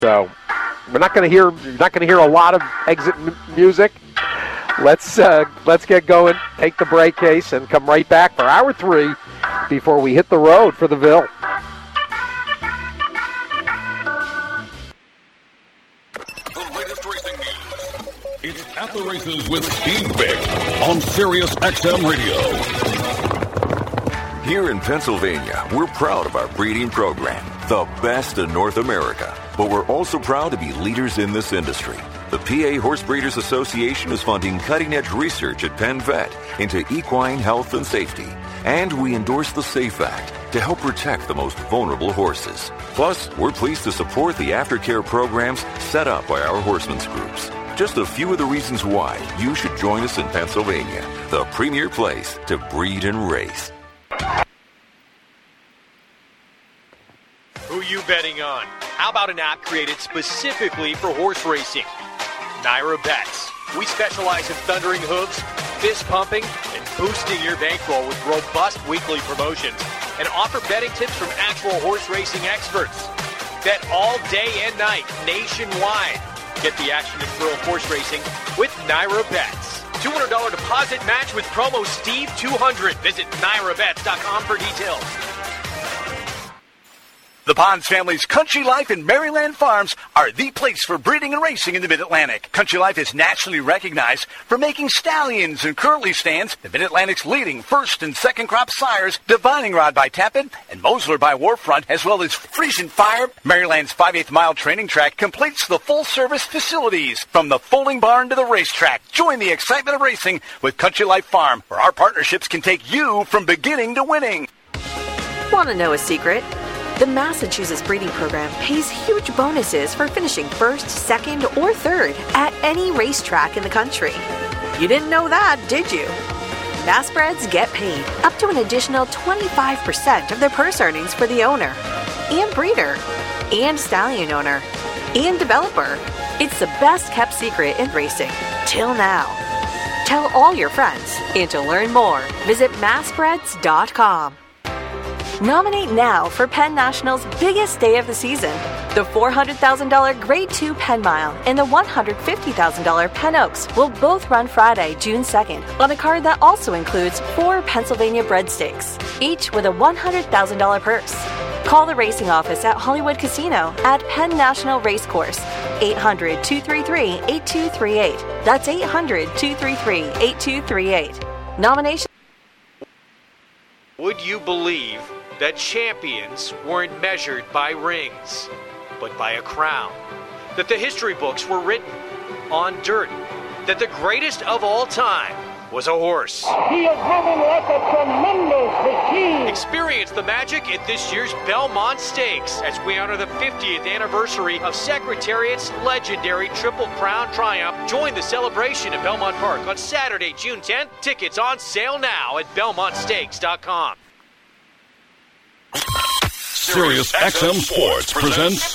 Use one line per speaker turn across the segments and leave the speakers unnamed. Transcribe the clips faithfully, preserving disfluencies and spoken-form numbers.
So we're not going to hear you're not going to hear a lot of exit m- music. Let's uh, let's get going, take the break, Case, and come right back for hour three before we hit the road for the Ville.
The latest racing news. It's At the Races with Steve Vick on Sirius X M Radio.
Here in Pennsylvania, we're proud of our breeding program, the best in North America. But we're also proud to be leaders in this industry. The P A Horse Breeders Association is funding cutting-edge research at Penn Vet into equine health and safety. And we endorse the SAFE Act to help protect the most vulnerable horses. Plus, we're pleased to support the aftercare programs set up by our horsemen's groups. Just a few of the reasons why you should join us in Pennsylvania, the premier place to breed and race.
Who you betting on? How about an app created specifically for horse racing? Naira Bets. We specialize in thundering hooves, fist pumping, and boosting your bankroll with robust weekly promotions, and offer betting tips from actual horse racing experts. Bet all day and night nationwide. Get the action and thrill of horse racing with Naira Bets. two hundred dollars deposit match with promo Steve two hundred. Visit naira bets dot com for details.
The Bonds family's Country Life and Maryland Farms are the place for breeding and racing in the Mid-Atlantic. Country Life is nationally recognized for making stallions and curly stands, the Mid-Atlantic's leading first and second crop sires, Divining Rod by Tappan and Mosler by Warfront, as well as Frisian Fire. Maryland's five-eighths mile training track completes the full-service facilities from the folding barn to the racetrack. Join the excitement of racing with Country Life Farm, where our partnerships can take you from beginning to winning.
Want to know a secret? The Massachusetts Breeding Program pays huge bonuses for finishing first, second, or third at any racetrack in the country. You didn't know that, did you? Massbreds get paid up to an additional twenty-five percent of their purse earnings for the owner, and breeder, and stallion owner, and developer. It's the best kept secret in racing, till now. Tell all your friends, and to learn more, visit massbreds dot com. Nominate now for Penn National's biggest day of the season, the four hundred thousand dollars Grade two Penn Mile and the one hundred fifty thousand dollars Penn Oaks will both run Friday, June second, on a card that also includes four Pennsylvania bred stakes, each with a one hundred thousand dollars purse. Call the racing office at Hollywood Casino at Penn National Racecourse, eight hundred, two three three, eight two three eight. That's eight hundred, two three three, eight two three eight. Nomination.
Would you believe that champions weren't measured by rings, but by a crown? That the history books were written on dirt? That the greatest of all time was a horse?
He is moving like a tremendous machine.
Experience the magic at this year's Belmont Stakes as we honor the fiftieth anniversary of Secretariat's legendary Triple Crown Triumph. Join the celebration at Belmont Park on Saturday, June tenth. Tickets on sale now at belmont stakes dot com.
Sirius X M Sports presents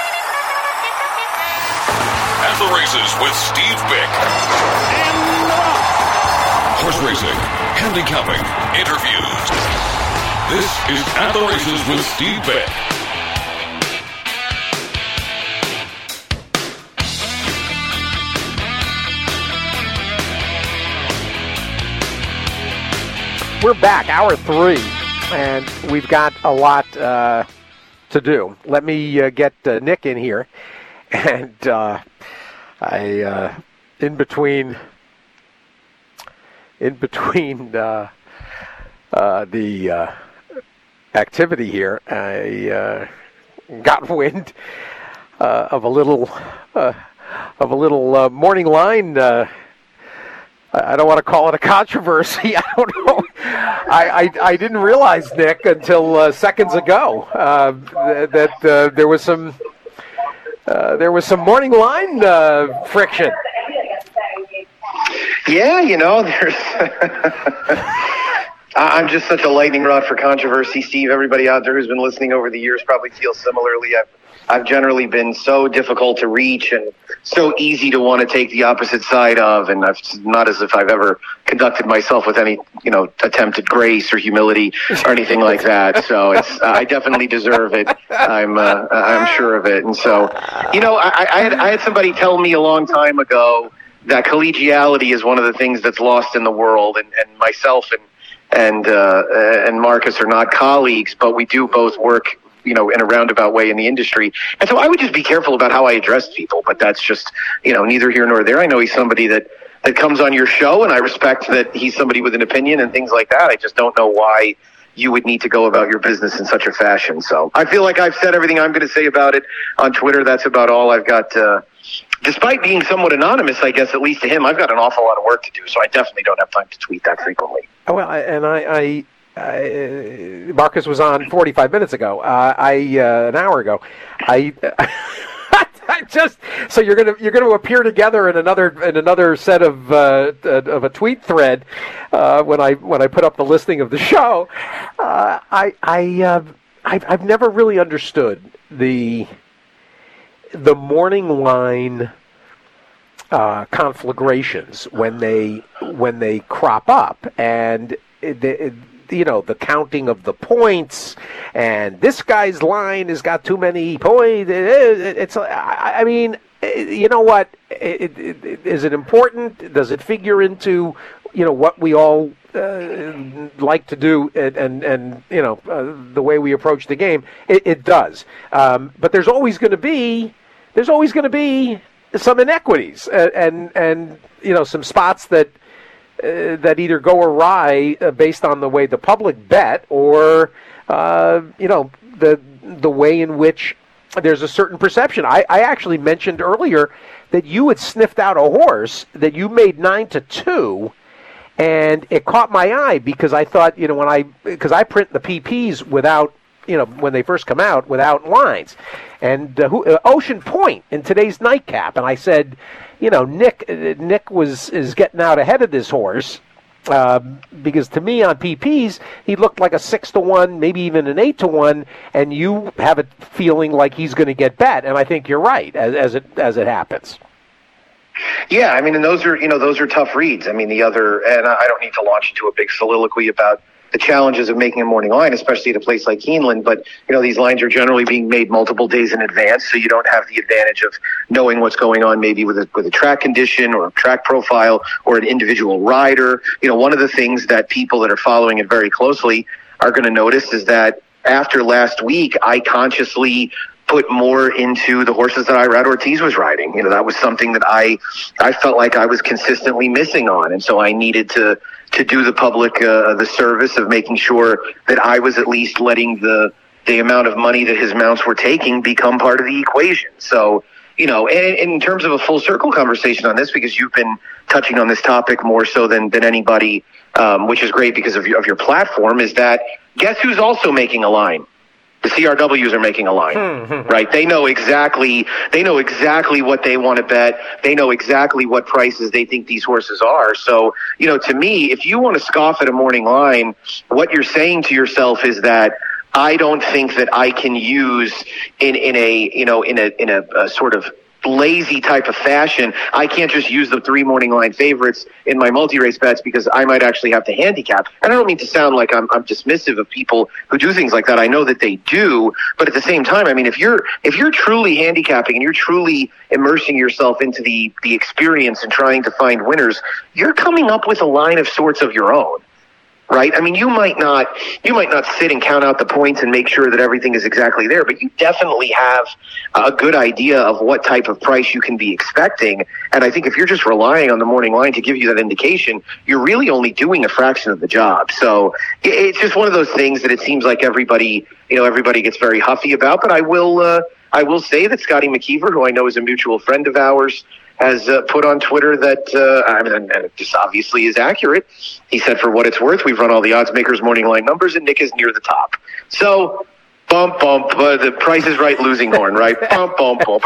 At the Races with Steve Vick. Horse racing, handicapping, interviews. This is At the Races with Steve Vick.
We're back, hour three, and we've got a lot uh, to do. Let me uh, get uh, Nick in here, and uh, I uh, in between in between uh, uh, the uh, activity here, I uh, got wind uh, of a little uh, of a little uh, morning line. Uh, I don't want to call it a controversy. I don't know. I, I, I didn't realize, Nick, until uh, seconds ago uh, th- that uh, there was some uh, there was some morning line uh, friction.
Yeah, you know, there's. I'm just such a lightning rod for controversy, Steve. Everybody out there who's been listening over the years probably feels similarly. I've I've generally been so difficult to reach and so easy to want to take the opposite side of, and I've not as if I've ever conducted myself with any, you know, attempted grace or humility or anything like that. So it's, uh, I definitely deserve it. I'm, uh, I'm sure of it. And so, you know, I, I had, I had somebody tell me a long time ago that collegiality is one of the things that's lost in the world, and, and myself and and uh, and Marcus are not colleagues, but we do both work, you know, in a roundabout way in the industry. And so I would just be careful about how I address people, but that's just, you know, neither here nor there. I know he's somebody that, that comes on your show, and I respect that he's somebody with an opinion and things like that. I just don't know why you would need to go about your business in such a fashion. So I feel like I've said everything I'm going to say about it on Twitter. That's about all I've got. Uh, despite being somewhat anonymous, I guess, at least to him, I've got an awful lot of work to do, so I definitely don't have time to tweet that frequently.
Well, I, and I, I, I, Marcus was on forty-five minutes ago. Uh, I uh, an hour ago. I, I just so you're gonna you're gonna appear together in another in another set of uh, of a tweet thread uh, when I when I put up the listing of the show. Uh, I I uh, I've, I've never really understood the the morning line Uh, conflagrations when they when they crop up, and it, it, you know, the counting of the points, and this guy's line has got too many points. It, it's I, I mean, you know what? It, it, it, is it important? Does it figure into, you know, what we all uh, like to do, and and, and you know, uh, the way we approach the game? It, it does, um, but there's always going to be there's always going to be some inequities, and, and and you know, some spots that uh, that either go awry uh, based on the way the public bet, or uh, you know, the the way in which there's a certain perception. I, I actually mentioned earlier that you had sniffed out a horse that you made nine to two, and it caught my eye because I thought, you know, when I because I print the P Ps without, you know, when they first come out without lines. And uh, who, uh, Ocean Point in today's nightcap, and I said, you know, Nick, uh, Nick was is getting out ahead of this horse uh, because to me on P Ps he looked like a six to one, maybe even an eight to one, and you have a feeling like he's going to get bet, and I think you're right as, as it as it happens.
Yeah, I mean, and those are you know those are tough reads. I mean, the other, and I don't need to launch into a big soliloquy about the challenges of making a morning line, especially at a place like Keeneland. But, you know, these lines are generally being made multiple days in advance, so you don't have the advantage of knowing what's going on maybe with a, with a track condition or a track profile or an individual rider. You know, one of the things that people that are following it very closely are going to notice is that after last week, I consciously put more into the horses that Irad Ortiz was riding. You know, that was something that I I felt like I was consistently missing on, and so I needed to to do the public uh, the service of making sure that I was at least letting the the amount of money that his mounts were taking become part of the equation. So, you know, and, and in terms of a full circle conversation on this, because you've been touching on this topic more so than than anybody, um, which is great because of your, of your platform, is that guess who's also making a line? The C R Ws are making a line, right? They know exactly, they know exactly what they want to bet. They know exactly what prices they think these horses are. So, you know, to me, if you want to scoff at a morning line, what you're saying to yourself is that I don't think that I can use in, in a, you know, in a, in a, a sort of lazy type of fashion. I can't just use the three morning line favorites in my multi-race bets because I might actually have to handicap. And I don't mean to sound like I'm, I'm dismissive of people who do things like that. I know that they do, but at the same time, I mean, if you're if you're truly handicapping and you're truly immersing yourself into the the experience and trying to find winners, you're coming up with a line of sorts of your own. Right? I mean, you might not, you might not sit and count out the points and make sure that everything is exactly there, but you definitely have a good idea of what type of price you can be expecting. And I think if you're just relying on the morning line to give you that indication, you're really only doing a fraction of the job. So it's just one of those things that it seems like everybody, you know, everybody gets very huffy about. But I will, uh, I will say that Scotty McKeever, who I know is a mutual friend of ours, has uh, put on Twitter that, uh, I mean, and, and this obviously is accurate. He said, for what it's worth, we've run all the odds makers morning line numbers, and Nick is near the top. So, bump, bump, uh, the Price is Right losing horn, right? Bump, bump, bump.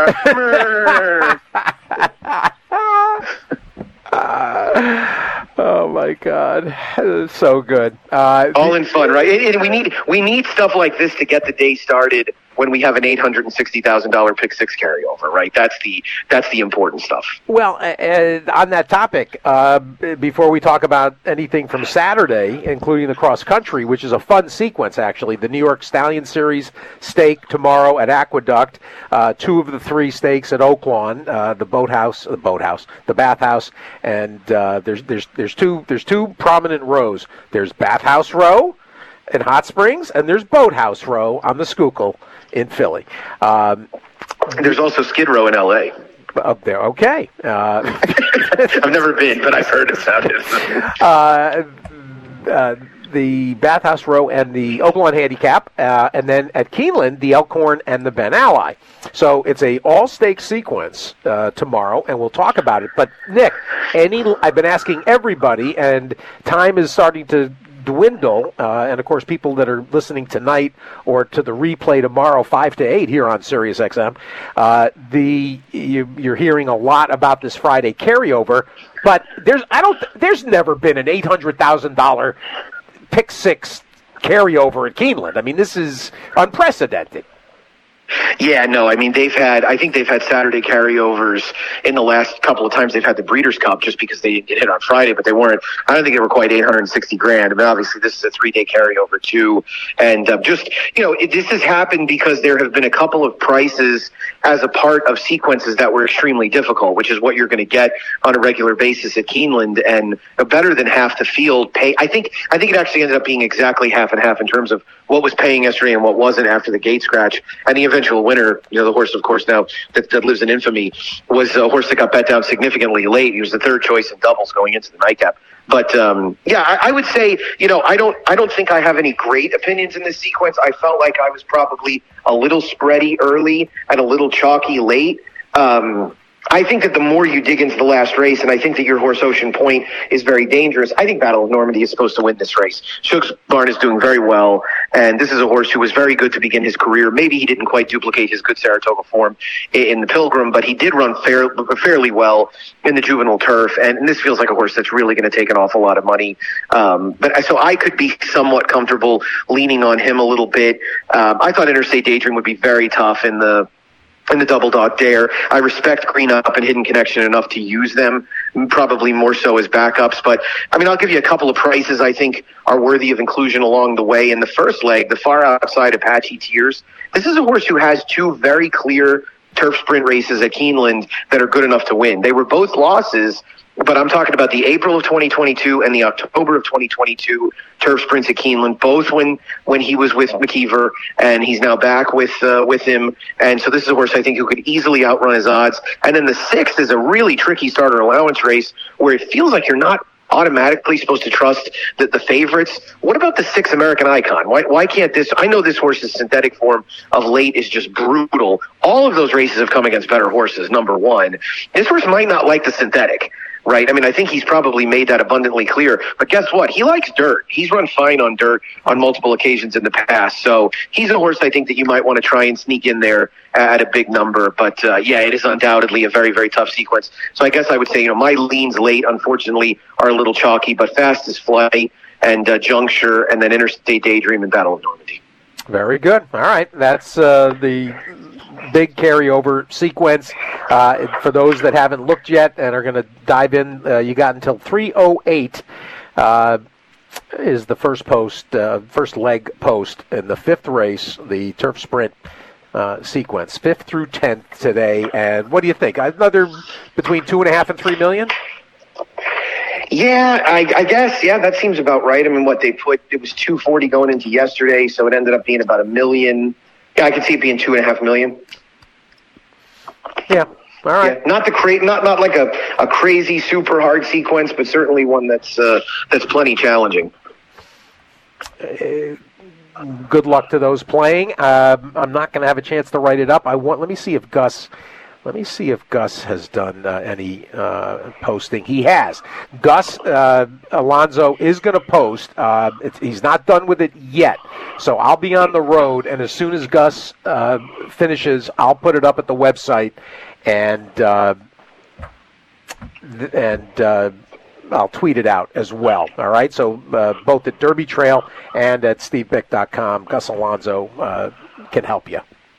Oh my God, so good. Uh,
all in fun, right? And, and we need we need stuff like this to get the day started when we have an eight hundred sixty thousand dollars pick six carryover, right? That's the that's the important stuff.
Well, uh, on that topic, uh, before we talk about anything from Saturday, including the cross country, which is a fun sequence, actually, the New York Stallion Series stake tomorrow at Aqueduct, uh, two of the three stakes at Oaklawn, uh, the boathouse, the boathouse, the bathhouse, and uh, there's there's there's two there's two prominent rows. There's Bathhouse Row in Hot Springs, and there's Boathouse Row on the Schuylkill in Philly. Um,
there's also Skid Row in L A
Up there, okay. Uh,
I've never been, but I've heard it sounded.
uh, uh, the Bathhouse Row and the Oaklawn Handicap, uh, and then at Keeneland, the Elkhorn and the Ben Ally. So it's a all-stake sequence uh, tomorrow, and we'll talk about it. But, Nick, any I've been asking everybody, and time is starting to dwindle, uh, and of course people that are listening tonight or to the replay tomorrow five to eight here on Sirius X M, uh, the you, you're hearing a lot about this Friday carryover, but there's I don't there's never been an eight hundred thousand dollars pick six carryover at Keeneland. I mean, this is unprecedented.
Yeah, no, I mean, they've had, I think they've had Saturday carryovers in the last couple of times they've had the Breeders' Cup just because they didn't get hit on Friday, but they weren't, I don't think they were quite eight hundred sixty grand. I mean, obviously this is a three-day carryover too. And um, just, you know, it, this has happened because there have been a couple of prices as a part of sequences that were extremely difficult, which is what you're going to get on a regular basis at Keeneland. And better than half the field pay. I think, I think it actually ended up being exactly half and half in terms of what was paying yesterday and what wasn't after the gate scratch. And the eventual winner, you know, the horse, of course, now that, that lives in infamy, was a horse that got bet down significantly late. He was the third choice in doubles going into the nightcap. But um, yeah, I, I would say, you know, I don't, I don't think I have any great opinions in this sequence. I felt like I was probably a little spready early and a little chalky late. Um, I think that the more you dig into the last race, and I think that your horse Ocean Point is very dangerous, I think Battle of Normandy is supposed to win this race. Shook's Barn is doing very well, and this is a horse who was very good to begin his career. Maybe he didn't quite duplicate his good Saratoga form in the Pilgrim, but he did run fair, fairly well in the juvenile turf, and this feels like a horse that's really going to take an awful lot of money. Um, but so I could be somewhat comfortable leaning on him a little bit. Um, I thought Interstate Daydream would be very tough in the in the Double Dog Dare. I respect Green Up and Hidden Connection enough to use them, probably more so as backups. But, I mean, I'll give you a couple of prices I think are worthy of inclusion along the way. In the first leg, the far outside Apache Tears, this is a horse who has two very clear turf sprint races at Keeneland that are good enough to win. They were both losses, but I'm talking about the April of twenty twenty-two and the October of twenty twenty-two turf sprints at Keeneland, both when, when he was with McKeever, and he's now back with uh, with him. And so this is a horse I think who could easily outrun his odds. And then the sixth is a really tricky starter allowance race where it feels like you're not automatically supposed to trust the, the favorites. What about the six American Icon? Why, why can't this? I know this horse's synthetic form of late is just brutal. All of those races have come against better horses, number one. This horse might not like the synthetic. Right. I mean, I think he's probably made that abundantly clear. But guess what? He likes dirt. He's run fine on dirt on multiple occasions in the past. So he's a horse I think that you might want to try and sneak in there at a big number. But, uh, yeah, it is undoubtedly a very, very tough sequence. So I guess I would say, you know, my leans late, unfortunately, are a little chalky, but Fast as Flight and uh, Juncture and then Interstate Daydream and Battle of Normandy.
Very good. All right. That's uh, the big carryover sequence. Uh, for those that haven't looked yet and are going to dive in, uh, you got until three oh eight uh, is the first post, uh, first leg post in the fifth race, the turf sprint uh, sequence, fifth through tenth today. And what do you think? Another between two and a half and three million?
Yeah, I, I guess, yeah, that seems about right. I mean, what they put, it was two forty going into yesterday, so it ended up being about a million. Yeah, I could see it being two and a half million.
Yeah, all right.
Yeah, not the cra- not not like a, a crazy super hard sequence, but certainly one that's uh, that's plenty challenging.
Uh, good luck to those playing. Uh, I'm not going to have a chance to write it up. I want. Let me see if Gus. Let me see if Gus has done uh, any uh, posting. He has. Gus uh, Alonso is going to post. Uh, it's, he's not done with it yet. So I'll be on the road, and as soon as Gus uh, finishes, I'll put it up at the website, and uh, th- and uh, I'll tweet it out as well. All right? So uh, both at Derby Trail and at steve bick dot com, Gus Alonso uh, can help you.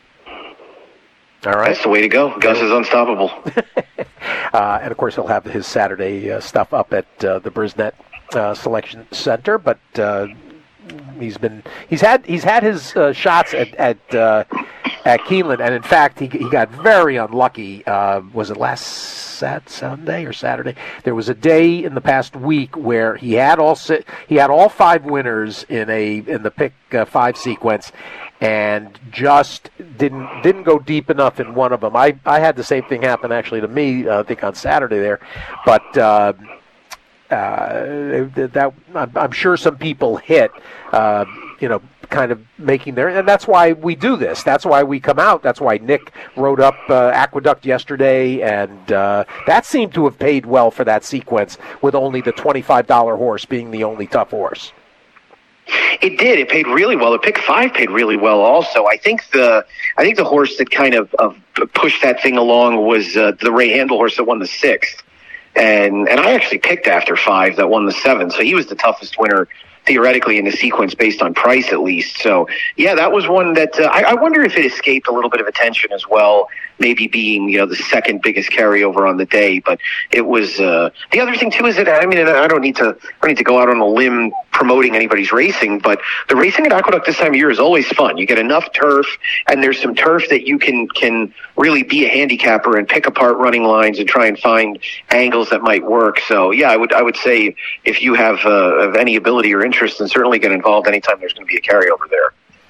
All right.
That's the way to go. Gus is unstoppable.
uh, and, of course, he'll have his Saturday uh, stuff up at uh, the Brisnet uh, Selection Center. But uh, he's been he's had he's had his uh, shots at at, uh, at Keeneland, and in fact, he he got very unlucky. Uh, was it last Sat Sunday or Saturday? There was a day in the past week where he had all si- he had all five winners in a in the pick uh, five sequence, and just didn't didn't go deep enough in one of them. I, I had the same thing happen actually to me, uh, I think on Saturday there, but uh, uh, that I'm, I'm sure some people hit, uh, you know, kind of making their, and that's why we do this. That's why we come out. That's why Nick wrote up uh, Aqueduct yesterday, and uh, that seemed to have paid well for that sequence, with only the twenty-five dollar horse being the only tough horse.
It did. It paid really well. The pick five paid really well also. I think the I think the horse that kind of, of pushed that thing along was uh, the Ray Handel horse that won the sixth. And and I actually picked after five that won the seventh. So he was the toughest winner theoretically in the sequence based on price at least. So, yeah, that was one that uh, I, I wonder if it escaped a little bit of attention as well, maybe being, you know, the second biggest carryover on the day. But it was uh, the other thing, too, is that, I mean, I don't need to I don't need to go out on a limb promoting anybody's racing, but the racing at Aqueduct this time of year is always fun. You get enough turf, and there's some turf that you can can really be a handicapper and pick apart running lines and try and find angles that might work. So, yeah, I would I would say if you have uh, of any ability or interest, then certainly get involved anytime there's going to be a carryover there.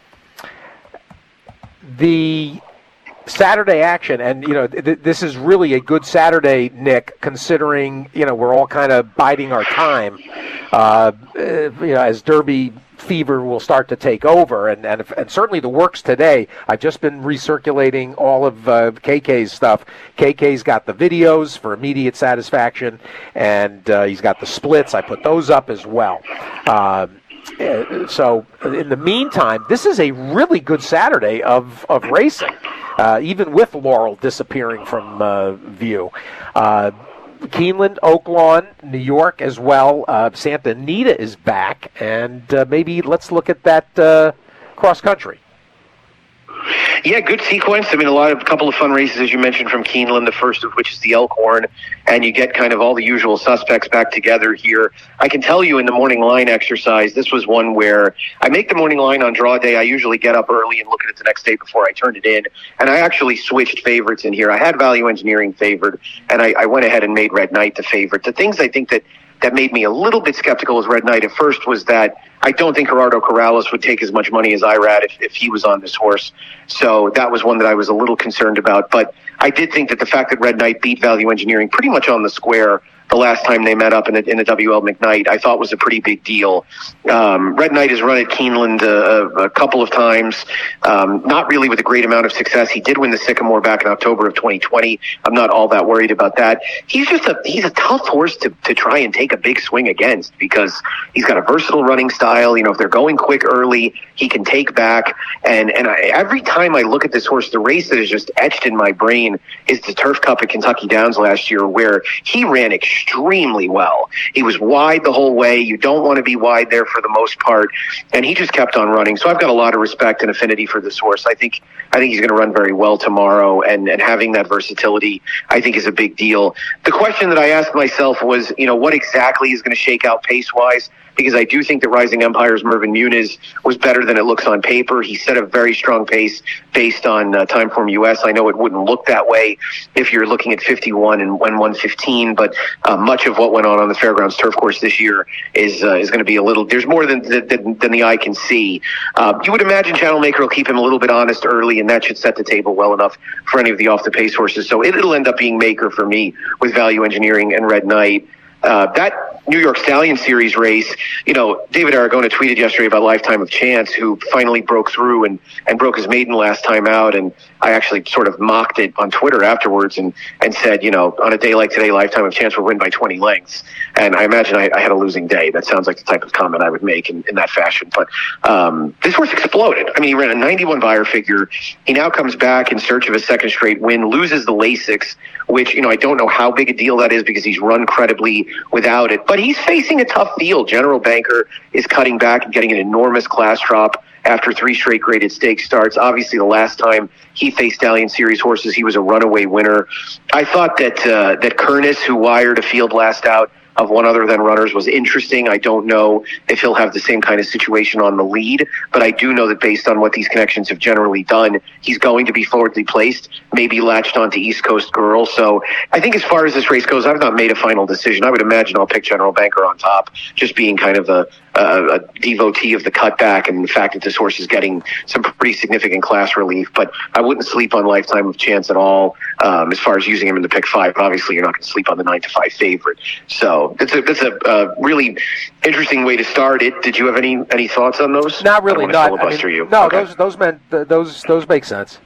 The Saturday action, and you know, th- this is really a good Saturday, Nick, considering, you know, we're all kind of biding our time, uh, you know, as Derby fever will start to take over, and and, if, and certainly the works today. I've just been recirculating all of uh, K K's stuff. K K's got the videos for immediate satisfaction, and uh, he's got the splits. I put those up as well. Uh, so in the meantime, this is a really good Saturday of, of racing, uh, even with Laurel disappearing from uh, view. Uh, Keeneland, Oaklawn, New York as well. Uh, Santa Anita is back, and uh, maybe let's look at that uh, cross country.
Yeah, good sequence. I mean, a lot of a couple of fun races, as you mentioned, from Keeneland, the first of which is the Elkhorn, and you get kind of all the usual suspects back together here. I can tell you in the morning line exercise, this was one where I make the morning line on draw day. I usually get up early and look at it the next day before I turn it in, and I actually switched favorites in here. I had Value Engineering favored, and I, I went ahead and made Red Knight the favorite. The things I think that that made me a little bit skeptical as Red Knight at first was that I don't think Gerardo Corrales would take as much money as Irad if, if he was on this horse. So that was one that I was a little concerned about. But I did think that the fact that Red Knight beat Value Engineering pretty much on the square the last time they met up in the, in the W L McKnight, I thought was a pretty big deal. Um, Red Knight has run at Keeneland uh, a couple of times, um, not really with a great amount of success. He did win the Sycamore back in October of twenty twenty. I'm not all that worried about that. He's just a he's a tough horse to, to try and take a big swing against because he's got a versatile running style. You know, if they're going quick early, he can take back. And and I, every time I look at this horse, the race that is just etched in my brain is the Turf Cup at Kentucky Downs last year, where he ran extremely well. He was wide the whole way. You don't want to be wide there for the most part, and he just kept on running. So I've got a lot of respect and affinity for this horse. I think I think he's going to run very well tomorrow, and, and having that versatility, I think, is a big deal. The question that I asked myself was, you know, what exactly is going to shake out pace-wise? Because I do think that Rising Empire's Mervyn Muniz was better than it looks on paper. He set a very strong pace based on uh, Timeform U S. I know it wouldn't look that way if you're looking at fifty-one and one fifteen, but uh, much of what went on on the Fairgrounds Turf Course this year is uh, is going to be a little, there's more than, than, than the eye can see. Uh, you would imagine Channel Maker will keep him a little bit honest early, and that should set the table well enough for any of the off-the-pace horses. So it, it'll end up being Maker for me with Value Engineering and Red Knight. Uh, that New York Stallion Series race, you know, David Aragona tweeted yesterday about Lifetime of Chance, who finally broke through and, and broke his maiden last time out. And I actually sort of mocked it on Twitter afterwards and, and said, you know, on a day like today, Lifetime of Chance will win by twenty lengths. And I imagine I, I had a losing day. That sounds like the type of comment I would make in, in that fashion. But um, this horse exploded. I mean, he ran a ninety-one buyer figure. He now comes back in search of a second straight win, loses the Lasix, which, you know, I don't know how big a deal that is because he's run credibly without it. But he's facing a tough field. General Banker is cutting back and getting an enormous class drop after three straight graded stake starts. Obviously, the last time he faced Stallion Series horses, he was a runaway winner. I thought that uh, that Kernis, who wired a field last out of one other than runners, was interesting. I don't know if he'll have the same kind of situation on the lead, but I do know that based on what these connections have generally done, he's going to be forwardly placed, maybe latched onto East Coast Girl. So I think as far as this race goes, I've not made a final decision. I would imagine I'll pick General Banker on top, just being kind of a, a, a devotee of the cutback and the fact that this horse is getting some pretty significant class relief. But I wouldn't sleep on Lifetime of Chance at all um, as far as using him in the pick five. Obviously, you're not going to sleep on the nine to five favorite. So It's a it's a uh, really interesting way to start it. Did you have any any thoughts on those?
Not really. Not. I mean,
you.
No,
okay.
those those meant those those make sense.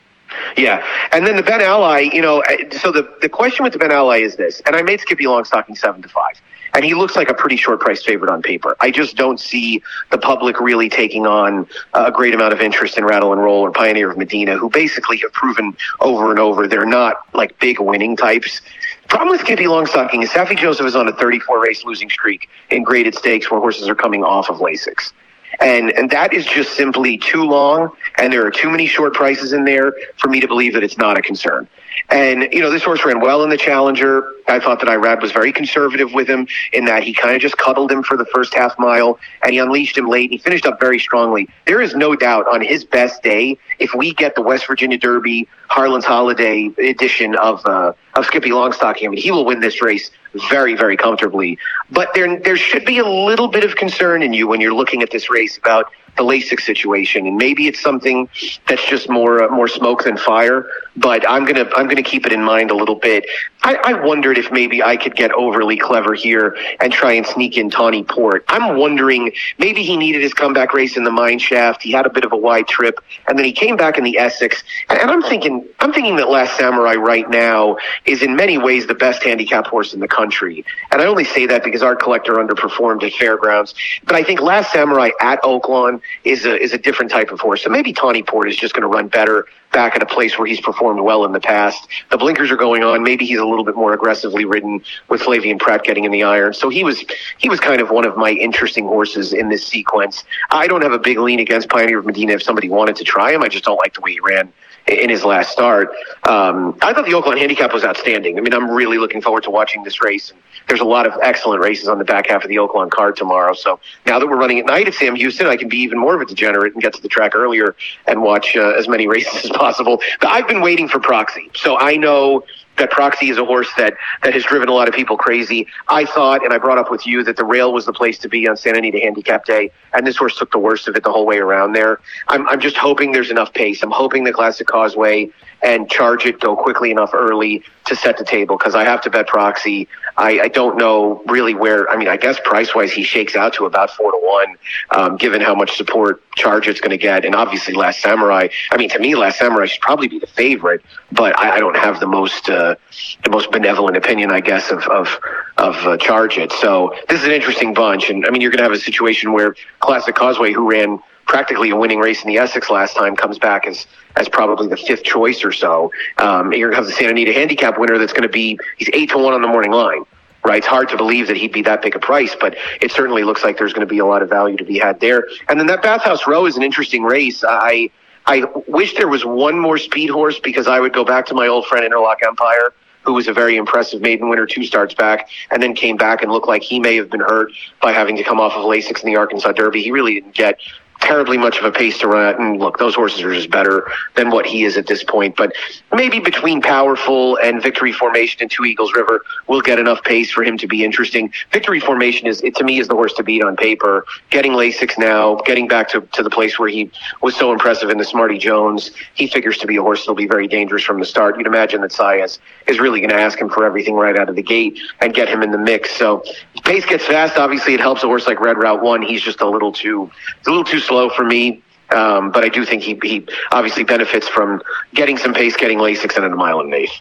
Yeah, and then the Ben Ally. You know, so the the question with the Ben Ally is this, and I made Skippy Longstocking seven to five, and he looks like a pretty short price favorite on paper. I just don't see the public really taking on a great amount of interest in Rattle and Roll or Pioneer of Medina, who basically have proven over and over they're not like big winning types. Problem with Skippy Longstocking is Saffie Joseph is on a thirty-four race losing streak in graded stakes where horses are coming off of Lasix. And and that is just simply too long, and there are too many short prices in there for me to believe that it's not a concern. And, you know, this horse ran well in the Challenger. I thought that Irad was very conservative with him in that he kind of just cuddled him for the first half mile, and he unleashed him late. He finished up very strongly. There is no doubt on his best day, if we get the West Virginia Derby, Harlan's Holiday edition of uh, of Skippy Longstocking, I mean, he will win this race very, very comfortably. But there there should be a little bit of concern in you when you're looking at this race about the Lasix situation, and maybe it's something that's just more uh, more smoke than fire. But I'm gonna I'm gonna keep it in mind a little bit. I, I wondered if maybe I could get overly clever here and try and sneak in Tawny Port. I'm wondering maybe he needed his comeback race in the Mine Shaft. He had a bit of a wide trip, and then he came back in the Essex. And, and I'm thinking I'm thinking that Last Samurai right now is in many ways the best handicap horse in the country. And I only say that because Art Collector underperformed at Fairgrounds. But I think Last Samurai at Oaklawn is a is a different type of horse. So maybe Tawny Port is just going to run better back at a place where he's performed well in the past. The blinkers are going on. Maybe he's a little bit more aggressively ridden with Flavian Pratt getting in the iron. So he was he was kind of one of my interesting horses in this sequence. I don't have a big lean against Pioneer of Medina if somebody wanted to try him. I just don't like the way he ran in his last start. Um, I thought the Oaklawn handicap was outstanding. I mean, I'm really looking forward to watching this race. And there's a lot of excellent races on the back half of the Oaklawn card tomorrow. So now that we're running at night at Sam Houston, I can be even more of a degenerate and get to the track earlier and watch uh, as many races as possible. But I've been waiting for Proxy. So I know that Proxy is a horse that, that has driven a lot of people crazy. I thought, and I brought up with you, that the rail was the place to be on Santa Anita Handicap Day, and this horse took the worst of it the whole way around there. I'm, I'm just hoping there's enough pace. I'm hoping the Classic Causeway and Charge It go quickly enough early to set the table, because I have to bet Proxy. I, I don't know really where, I mean, I guess price-wise he shakes out to about four to one, um, given how much support Charge It's going to get. And obviously Last Samurai, I mean, to me, Last Samurai should probably be the favorite, but I, I don't have the most uh, the most benevolent opinion, I guess, of of, of uh, Charge It. So this is an interesting bunch. And, I mean, you're going to have a situation where Classic Causeway, who ran practically a winning race in the Essex last time, comes back as as probably the fifth choice or so. Um, you're going to have the Santa Anita handicap winner that's going to be, he's eight to one on the morning line, right? It's hard to believe that he'd be that big a price, but it certainly looks like there's going to be a lot of value to be had there. And then that Bathhouse Row is an interesting race. I, I wish there was one more speed horse, because I would go back to my old friend Interlock Empire, who was a very impressive maiden winner two starts back, and then came back and looked like he may have been hurt by having to come off of Lasix in the Arkansas Derby. He really didn't get terribly much of a pace to run at, and look, those horses are just better than what he is at this point. But maybe between Powerful and Victory Formation and Two Eagles River, we'll get enough pace for him to be interesting. Victory Formation is, it, to me, is the horse to beat on paper. Getting Lasix now, getting back to, to the place where he was so impressive in the Smarty Jones, he figures to be a horse that'll be very dangerous from the start. You'd imagine that Saez is really going to ask him for everything right out of the gate and get him in the mix. So pace gets fast. Obviously, it helps a horse like Red Route One. He's just a little too, a little too slow for me. Um, but I do think he, he obviously benefits from getting some pace, getting Lasix in at a mile and an eighth.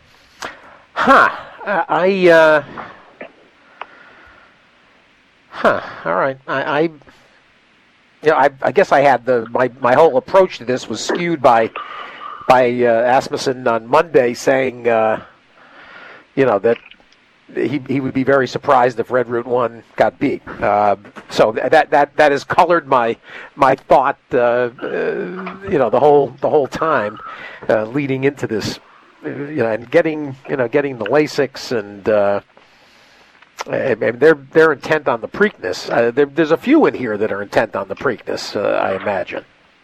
Huh. Uh, I, uh... Huh. All right. I... I... You know, I, I guess I had the my, my whole approach to this was skewed by by uh, Asmussen on Monday saying, uh, you know, that he he would be very surprised if Red Route One got beat. Uh, so that that that has colored my my thought, uh, uh, you know, the whole the whole time uh, leading into this, you know, and getting you know getting the Lasix and. Uh, And they're they're intent on the Preakness. Uh, there, there's a few in here that are intent on the Preakness, uh, I imagine.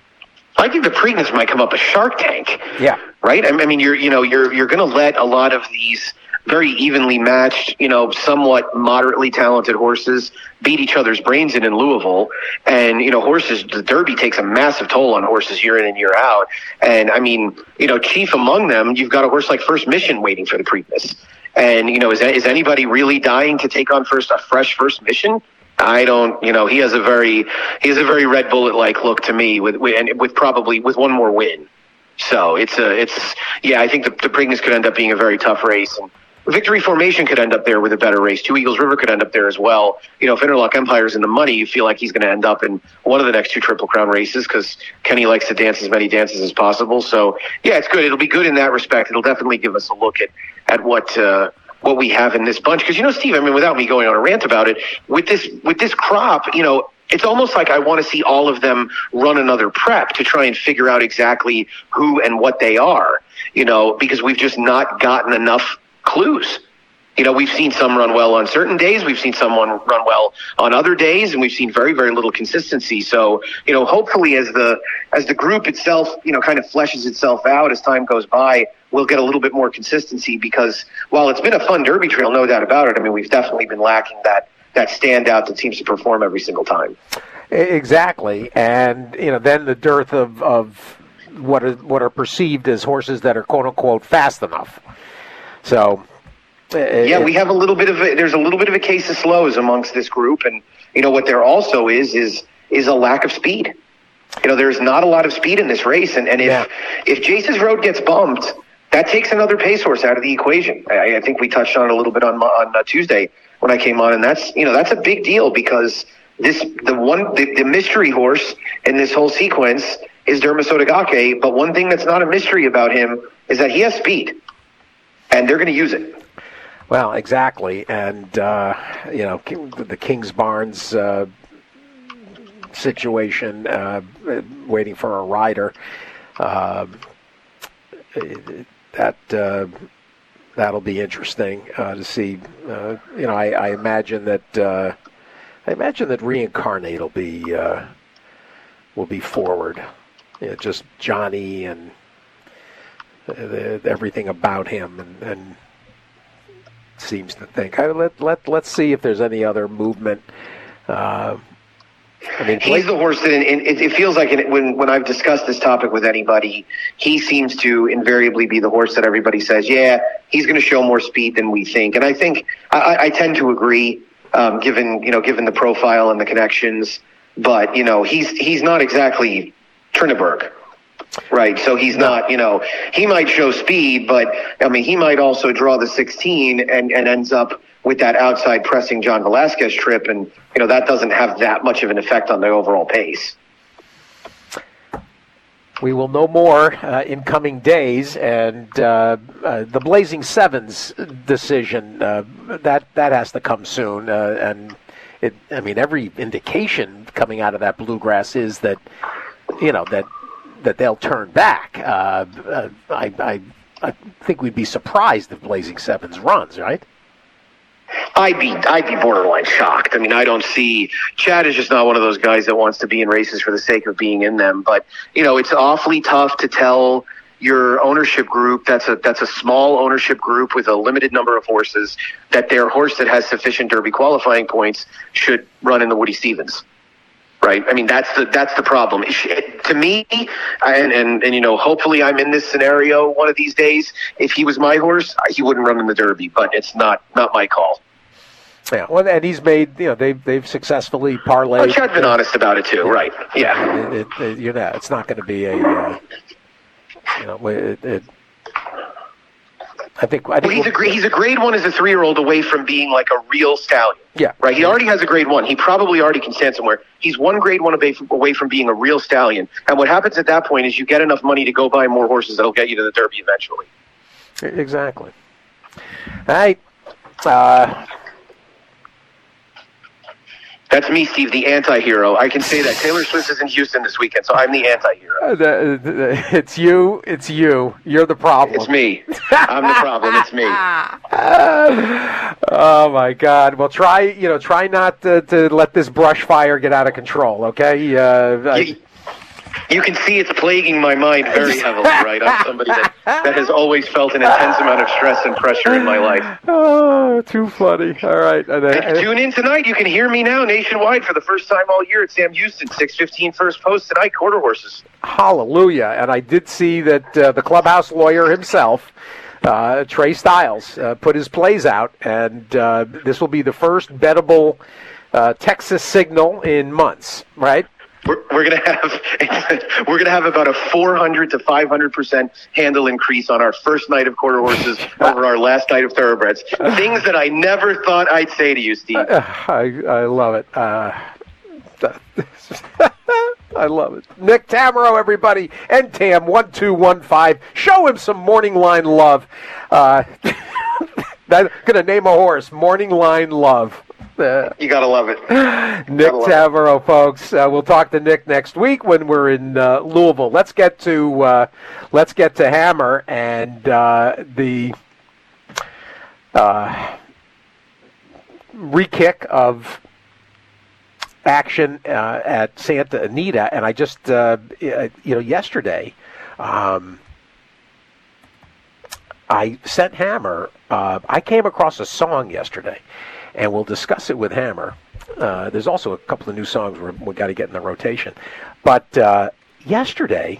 I think the Preakness might come up as Shark Tank.
Yeah.
Right. I mean, you're you know you're you're going to let a lot of these very evenly matched, you know, somewhat moderately talented horses beat each other's brains in in Louisville, and you know, horses. The Derby takes a massive toll on horses year in and year out. And I mean, you know, chief among them, you've got a horse like First Mission waiting for the Preakness. And, you know, is is anybody really dying to take on first a fresh First Mission? I don't, you know, he has a very, he has a very Red Bullet-like look to me with, with, and with probably, with one more win. So it's a, it's, yeah, I think the, the Preakness could end up being a very tough race. And Victory Formation could end up there with a better race. Two Eagles River could end up there as well. You know, if Interlock Empire's in the money, you feel like he's going to end up in one of the next two Triple Crown races because Kenny likes to dance as many dances as possible. So, yeah, it's good. It'll be good in that respect. It'll definitely give us a look at, at what, uh, what we have in this bunch. Because, you know, Steve, I mean, without me going on a rant about it, with this, with this crop, you know, it's almost like I want to see all of them run another prep to try and figure out exactly who and what they are, you know, because we've just not gotten enough clues. You know, we've seen some run well on certain days. We've seen someone run well on other days, and we've seen very, very little consistency. So, you know, hopefully as the as the group itself, you know, kind of fleshes itself out as time goes by, we'll get a little bit more consistency because while it's been a fun Derby trail, no doubt about it, I mean, we've definitely been lacking that that standout that seems to perform every single time.
Exactly. And, you know, then the dearth of, of what are what are perceived as horses that are, quote-unquote, fast enough. So...
Yeah, we have a little bit of a, there's a little bit of a case of slows amongst this group, and you know what there also is is is a lack of speed. You know, there's not a lot of speed in this race, and, and if yeah. if Jace's Road gets bumped, that takes another pace horse out of the equation. I, I think we touched on it a little bit on on uh, Tuesday when I came on, and that's you know that's a big deal because this the one the, the mystery horse in this whole sequence is Dermis Odegake, but one thing that's not a mystery about him is that he has speed, and they're going to use it.
Well, exactly, and uh, you know the Kings Barnes uh, situation, uh, waiting for a rider. Uh, that uh, that'll be interesting uh, to see. Uh, you know, I, I imagine that uh, I imagine that Reincarnate will be uh, will be forward. You know, just Johnny and the, everything about him, and. and seems to think. I, let let let's see if there's any other movement. Uh, I mean,
he's the horse that in, in, it, it feels like in, when when I've discussed this topic with anybody, he seems to invariably be the horse that everybody says, yeah, he's going to show more speed than we think. And I think I, I tend to agree, um, given you know given the profile and the connections. But you know, he's he's not exactly Trinneberg. Right, so he's not, you know, he might show speed, but, I mean, he might also draw the sixteen and, and ends up with that outside pressing John Velasquez trip, and, you know, that doesn't have that much of an effect on the overall pace.
We will know more uh, in coming days, and uh, uh, the Blazing Sevens decision, uh, that, that has to come soon, uh, and, it, I mean, every indication coming out of that Bluegrass is that, you know, that that they'll turn back. Uh, uh, I, I, I think we'd be surprised if Blazing Sevens runs, right?
I'd be, I'd be borderline shocked. I mean, I don't see, Chad is just not one of those guys that wants to be in races for the sake of being in them. But, you know, it's awfully tough to tell your ownership group, that's a, that's a small ownership group with a limited number of horses, that their horse that has sufficient Derby qualifying points should run in the Woody Stevens. Right. I mean, that's the that's the problem. To me, and, and, and, you know, hopefully I'm in this scenario one of these days. If he was my horse, he wouldn't run in the Derby, but it's not not my call.
Yeah, well, and he's made, you know, they've, they've successful parlayed.
Oh, Chad's been honest about it, too, yeah. Right. Yeah.
It, it, it, you know, it's not going to be a, uh, you know, it, it I think, I think
well, he's, we'll, a, he's a grade one as a three-year-old away from being like a real stallion.
Yeah.
Right? He already has a grade one. He probably already can stand somewhere. He's one grade one away from, away from being a real stallion. And what happens at that point is you get enough money to go buy more horses that'll get you to the Derby eventually.
Exactly. All right. Uh,
That's me, Steve, the anti-hero. I can say that. Taylor Swift is in Houston this weekend, so I'm the anti-hero.
It's you. It's you. You're the problem.
It's me. I'm the problem. It's me.
Oh my God! Well, try you know try not to, to let this brush fire get out of control. Okay. Uh, I,
you, you can see it's plaguing my mind very heavily, right? I'm somebody that, that has always felt an intense amount of stress and pressure in my life.
Oh, too funny. All right. And,
and, and tune in tonight. You can hear me now nationwide for the first time all year at Sam Houston, six fifteen First Post tonight, Quarter Horses.
Hallelujah. And I did see that uh, the clubhouse lawyer himself, uh, Trey Styles, uh, put his plays out, and uh, this will be the first bettable uh, Texas signal in months, right?
We're, we're gonna have we're gonna have about a four hundred to five hundred percent handle increase on our first night of Quarter Horses over our last night of Thoroughbreds. Things that I never thought I'd say to you, Steve.
I I love it. Uh, I love it. Nick Tamaro, everybody, and Tam one two one five. Show him some Morning Line love. Uh, I'm gonna name a horse Morning Line Love.
Uh, you gotta love it.
Nick Tamaro, folks. Uh, we'll talk to Nick next week when we're in uh, Louisville. Let's get to uh, let's get to Hammer and uh, the uh, re-kick of action uh, at Santa Anita. And I just uh, you know yesterday um, I sent Hammer. Uh, I came across a song yesterday. And we'll discuss it with Hammer. Uh, there's also a couple of new songs we're, we got to get in the rotation. But uh, yesterday,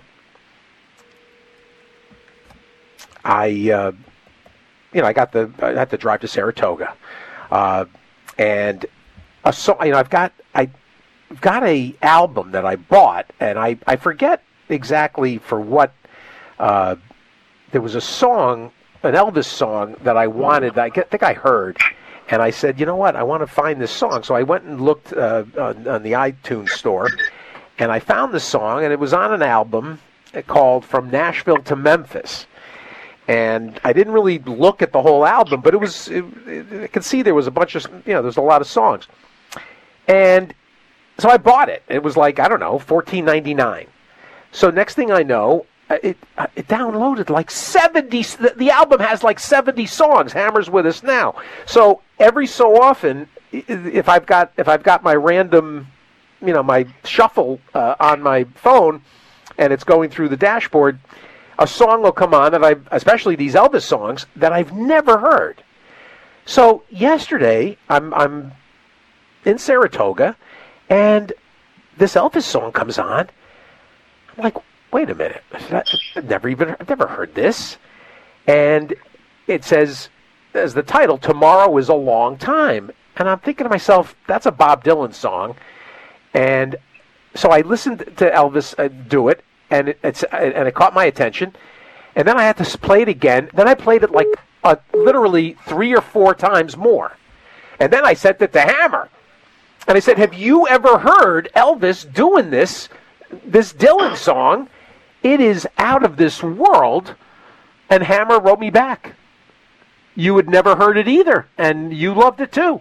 I, uh, you know, I got the I had to drive to Saratoga, uh, and a song. You know, I've got I I've got a album that I bought, and I, I forget exactly for what. Uh, there was a song, an Elvis song that I wanted. I think I heard. And I said, you know what, I want to find this song. So I went and looked uh, on, on the iTunes store, and I found the song, and it was on an album called From Nashville to Memphis. And I didn't really look at the whole album, but it was, it, it, I could see there was a bunch of, you know, there's a lot of songs. And so I bought it. It was like, I don't know, fourteen ninety-nine. So next thing I know, It, it downloaded like seventy. The, the album has like seventy songs. Hammer's with us now. So every so often, if I've got if I've got my random, you know, my shuffle uh, on my phone, and it's going through the dashboard, a song will come on that I, especially these Elvis songs that I've never heard. So yesterday, I'm I'm in Saratoga, and this Elvis song comes on. I'm like, wait a minute, I've never even I've never heard this. And it says, as the title, Tomorrow is a Long Time. And I'm thinking to myself, that's a Bob Dylan song. And so I listened to Elvis uh, do it, and it, it's and it caught my attention. And then I had to play it again. Then I played it like uh, literally three or four times more. And then I sent it to Hammer. And I said, have you ever heard Elvis doing this, this Dylan song? It is out of this world. And Hammer wrote me back. You had never heard it either, and you loved it too.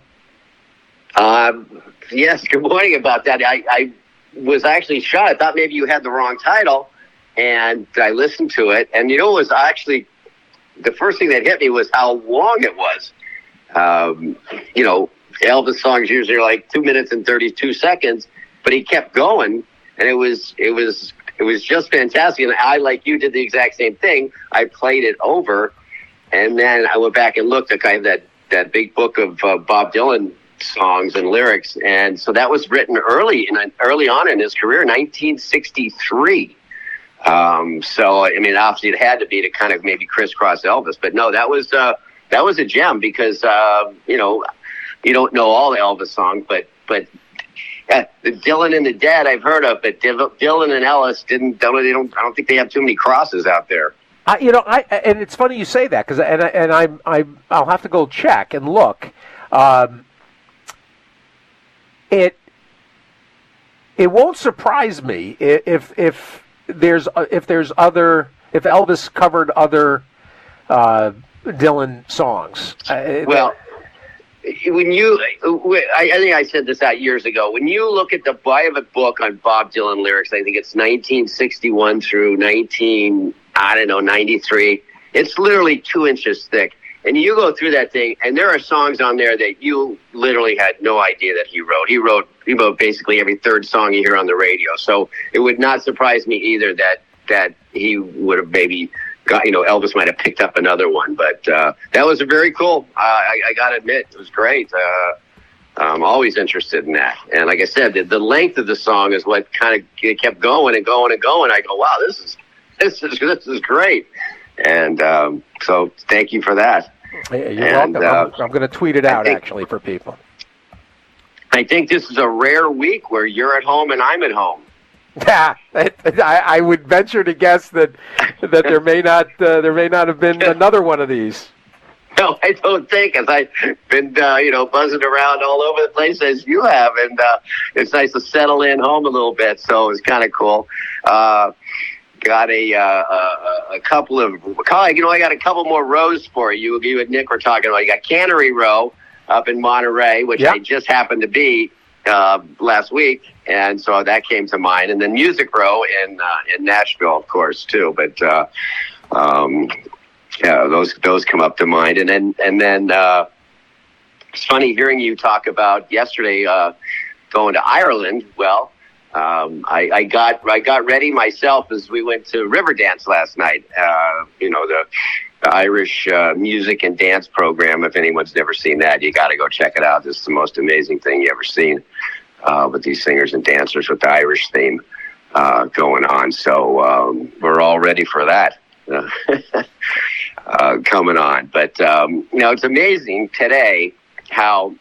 Um, yes, good morning about that. I, I was actually shocked. I thought maybe you had the wrong title, and I listened to it. And, you know, it was actually the first thing that hit me was how long it was. Um, you know, Elvis songs usually are like two minutes and thirty-two seconds, but he kept going, and it was it was it was just fantastic. And I, like you, did the exact same thing. I played it over, and then I went back and looked at kind of that that big book of uh, Bob Dylan songs and lyrics, and so that was written early in early on in his career, nineteen sixty-three. Um, so I mean, obviously, it had to be to kind of maybe crisscross Elvis, but no, that was uh, that was a gem because uh, you know. You don't know all the Elvis songs, but but uh, the Dylan and the Dead I've heard of, but Dylan and Ellis didn't. Don't, they don't. I don't think they have too many crosses out there.
I, you know, I and it's funny you say that because and I, and I I I'll have to go check and look. Um, it it won't surprise me if if there's if there's other if Elvis covered other uh, Dylan songs.
Well. when you, I, I think I said this out years ago. When you look at the, I have a book on Bob Dylan lyrics. I think it's nineteen sixty-one through nineteen, I don't know, ninety-three. It's literally two inches thick. And you go through that thing, and there are songs on there that you literally had no idea that he wrote. He wrote, he wrote basically every third song you hear on the radio. So it would not surprise me either that that he would have maybe got, you know, Elvis might have picked up another one. But uh, that was very cool. Uh, I, I got to admit, it was great. Uh, I'm always interested in that. And like I said, the, the length of the song is what kind of kept going and going and going. I go, wow, this is this is this is great. And um, so thank you for that.
You're
and,
welcome.
Uh,
I'm, I'm going to tweet it out,
think,
actually, for people.
I think this is a rare week where you're at home and I'm at home.
Yeah, I, I would venture to guess that that there may not uh, there may not have been another one of these.
No, I don't think, because I've been uh, you know buzzing around all over the place as you have, and uh, it's nice to settle in home a little bit. So it's kind of cool. Uh, Got a, uh, a a couple of, you know, I got a couple more rows for you. You and Nick were talking about. You got Cannery Row up in Monterey, which yep. I just happened to be uh, last week, and so that came to mind. And then Music Row in uh, in Nashville, of course, too. But uh, um, yeah, those those come up to mind. And then and then uh, it's funny hearing you talk about yesterday uh, going to Ireland. Well. Um, I, I got I got ready myself as we went to Riverdance last night. Uh, you know, the, the Irish uh, music and dance program. If anyone's never seen that, you got to go check it out. It's the most amazing thing you ever seen uh, with these singers and dancers with the Irish theme uh, going on. So um, we're all ready for that uh, coming on. But um, you know, it's amazing today how.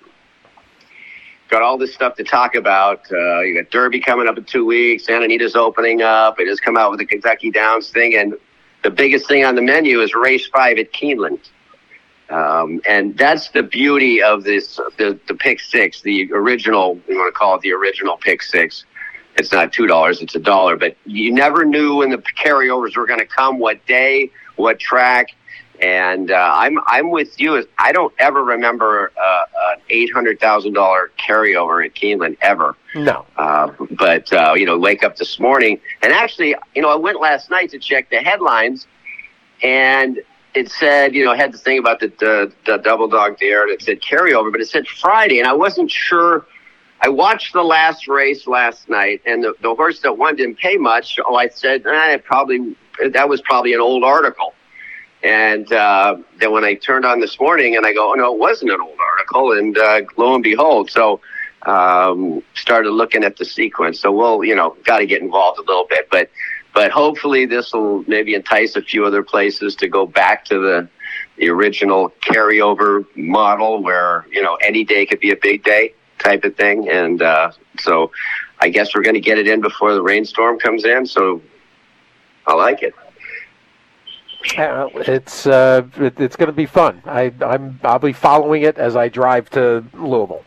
Got all this stuff to talk about. Uh, you got Derby coming up in two weeks. Santa Anita's opening up. It just come out with the Kentucky Downs thing. And the biggest thing on the menu is race five at Keeneland. Um, and that's the beauty of this, the, the pick six, the original, you want to call it the original pick six. It's not two dollars, it's a dollar. But you never knew when the carryovers were going to come, what day, what track. And uh, I'm I'm with you. I don't ever remember uh, an eight hundred thousand dollar carryover at Keeneland ever.
No.
Uh, but uh, you know, wake up this morning, and actually, you know, I went last night to check the headlines, and it said, you know, it had the thing about the, the the double dog dare, and it said carryover, but it said Friday, and I wasn't sure. I watched the last race last night, and the, the horse that won didn't pay much. So I said, eh, probably that was probably an old article. And uh, then when I turned on this morning and I go, oh, no, it wasn't an old article. And uh, lo and behold, so um, started looking at the sequence. So we'll, you know, got to get involved a little bit. But but hopefully this will maybe entice a few other places to go back to the, the original carryover model where, you know, any day could be a big day type of thing. And uh, so I guess we're going to get it in before the rainstorm comes in. So I like it.
Uh, it's uh, it, it's going to be fun. I, I'm I'll be following it as I drive to Louisville.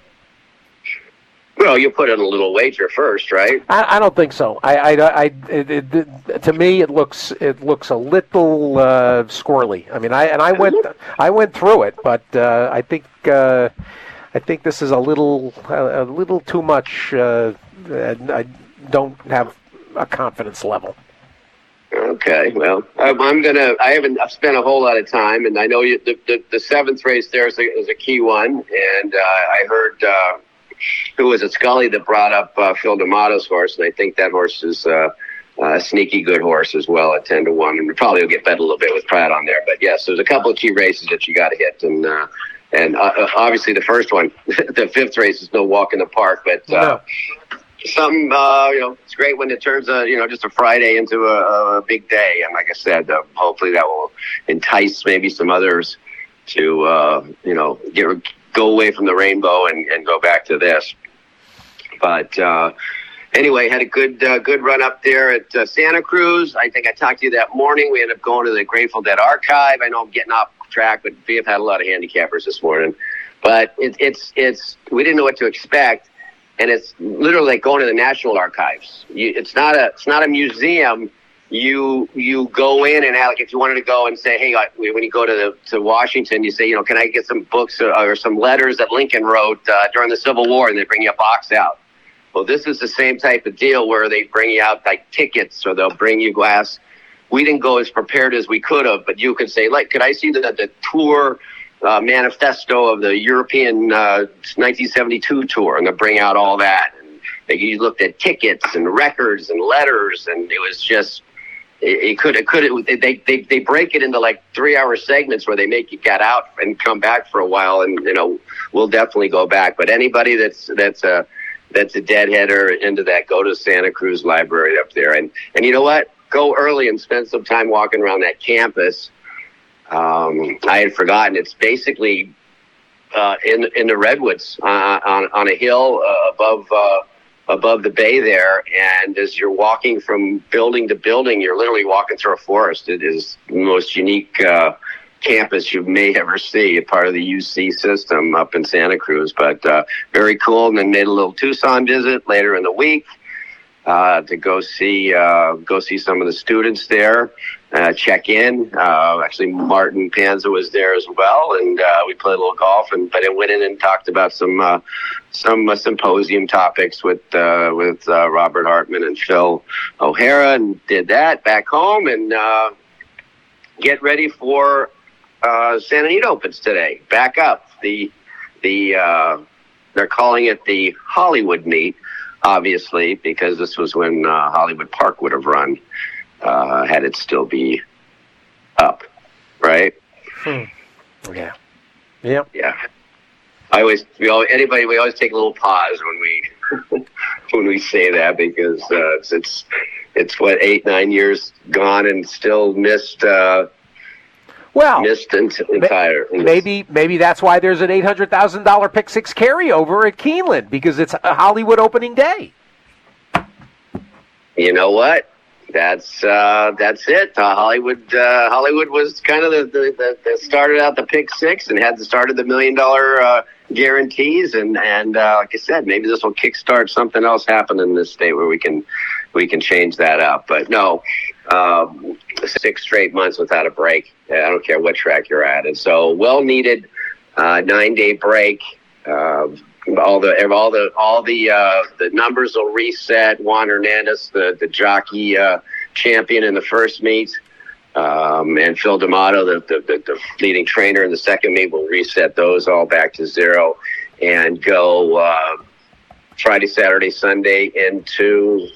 Well, you put in a little wager first, right? I,
I don't think so. I, I, I it, it, it, to me, it looks it looks a little uh, squirrely. I mean, I and I went I went through it, but uh, I think uh, I think this is a little a, a little too much. Uh, I don't have a confidence level.
Okay, well, I'm, I'm gonna. I haven't I've spent a whole lot of time, and I know you, the, the the seventh race there is a, is a key one. And uh, I heard uh, who was it, Scully, that brought up uh, Phil D'Amato's horse, and I think that horse is uh, a sneaky good horse as well at ten to one, and probably will get bet a little bit with Pratt on there. But yes, there's a couple of key races that you got to hit, and uh, and uh, obviously the first one, the fifth race is no walk in the park, but. Uh, no. Some, uh, you know, it's great when it turns, a, you know, just a Friday into a, a big day. And like I said, uh, hopefully that will entice maybe some others to, uh, you know, get, go away from the rainbow and, and go back to this. But uh, anyway, had a good uh, good run up there at uh, Santa Cruz. I think I talked to you that morning. We ended up going to the Grateful Dead Archive. I know I'm getting off track, but we have had a lot of handicappers this morning. But it, it's, it's, we didn't know what to expect. And it's literally like going to the National Archives. You, it's not a it's not a museum. you you go in and like if you wanted to go and say, hey, when you go to the, to Washington, you say, you know, can I get some books or, or some letters that Lincoln wrote uh, during the Civil War, and they bring you a box out. Well, this is the same type of deal where they bring you out like tickets, or they'll bring you glass. We didn't go as prepared as we could have, but you could say, like, could I see the, the tour uh, manifesto of the European uh, nineteen seventy-two tour, and they'll bring out all that. And they, you looked at tickets and records and letters, and it was just. It, it could, it could, it, they, they, they break it into like three hour segments where they make you get out and come back for a while. And, you know, we'll definitely go back, but anybody that's, that's a, that's a deadheader into that, go to Santa Cruz Library up there. And, and you know what? Go early and spend some time walking around that campus. Um, I had forgotten. It's basically, uh, in, in the Redwoods, uh, on, on a hill uh, above, uh, above the bay there, and as you're walking from building to building, you're literally walking through a forest. It is the most unique uh, campus you may ever see, a part of the U C system up in Santa Cruz, but uh, very cool. And then made a little Tucson visit later in the week uh, to go see uh, go see some of the students there, uh, check in. Uh, actually, Martin Panza was there as well, and uh, we played a little golf. And but I went in and talked about some uh, some uh, symposium topics with uh, with uh, Robert Hartman and Phil O'Hara, and did that back home, and uh, get ready for uh, Santa Anita Opens today. Back up the the uh, they're calling it the Hollywood meet, obviously, because this was when uh, Hollywood Park would have run. Uh, had it still be up, right?
Hmm. Yeah. Yep.
Yeah. I always, we always, anybody, we always take a little pause when we when we say that, because uh, it's, it's it's what eight nine years gone and still missed. Uh,
well,
missed entire.
Maybe maybe that's why there's an eight hundred thousand dollar pick six carryover at Keeneland, because it's a Hollywood opening day.
You know what? That's uh, that's it. Uh, Hollywood uh, Hollywood was kind of the, the, the, the started out the pick six and had the start of the million dollar uh, guarantees, and and uh, like I said, maybe this will kickstart something else happen in this state where we can we can change that up. But no, um, six straight months without a break. I don't care what track you're at, and so well needed uh, nine day break. Uh, All the all the all the uh, the numbers will reset. Juan Hernandez, the the jockey uh, champion in the first meet, um, and Phil D'Amato, the, the the the leading trainer in the second meet, will reset those all back to zero and go uh, Friday, Saturday, Sunday into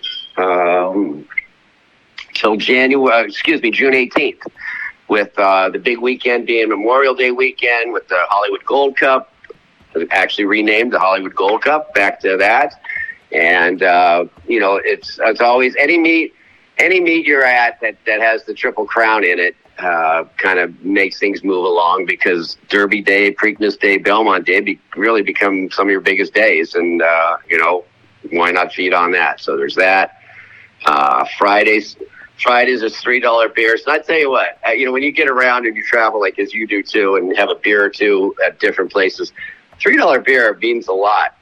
um, till January. Excuse me, June eighteenth, with uh, the big weekend being Memorial Day weekend with the Hollywood Gold Cup. Actually renamed the Hollywood Gold Cup, back to that. And, uh, you know, it's it's always any meet, any meet you're at that, that has the Triple Crown in it uh, kind of makes things move along, because Derby Day, Preakness Day, Belmont Day be, really become some of your biggest days. And, uh, you know, why not feed on that? So there's that. Uh, Fridays. Fridays is three dollar beers. And I tell you what, uh, you know, when you get around and you travel like as you do too, and have a beer or two at different places, three dollar beer means a lot.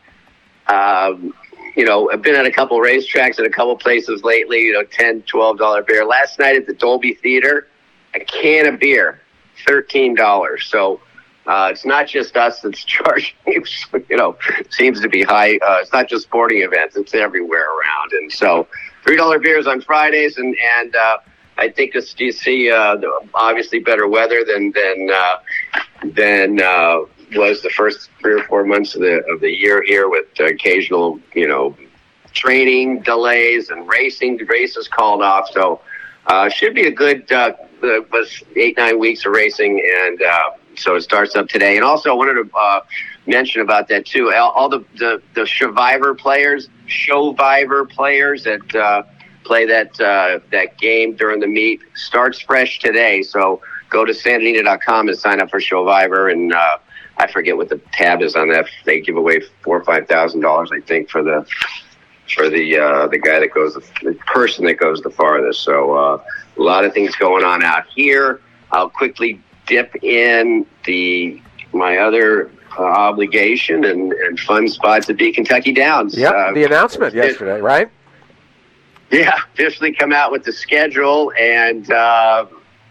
Um, you know, I've been at a couple racetracks at a couple places lately, you know, ten, twelve dollar beer. Last night at the Dolby Theater, a can of beer, thirteen dollars. So uh, it's not just us that's charging, you know, seems to be high. Uh, it's not just sporting events. It's everywhere around. And so three dollar beers on Fridays. And, and uh, I think it's, you see uh, obviously better weather than, than, uh, than, uh, was the first three or four months of the of the year here, with occasional, you know, training delays and racing races called off. So uh, should be a good uh, was eight nine weeks of racing, and uh, so it starts up today. And also I wanted to uh, mention about that too. All, all the the the Survivor players, Showvivor players that uh, play that uh, that game during the meet starts fresh today. So go to Santa Anita dot com and sign up for Showvivor, and uh, I forget what the tab is on that. They give away four or five thousand dollars, I think, for the for the uh, the guy that goes the, the person that goes the farthest. So uh, a lot of things going on out here. I'll quickly dip in the my other uh, obligation and, and fun spot to be Kentucky Downs.
Yep,
uh,
the announcement yesterday, right?
Yeah, officially come out with the schedule, and uh,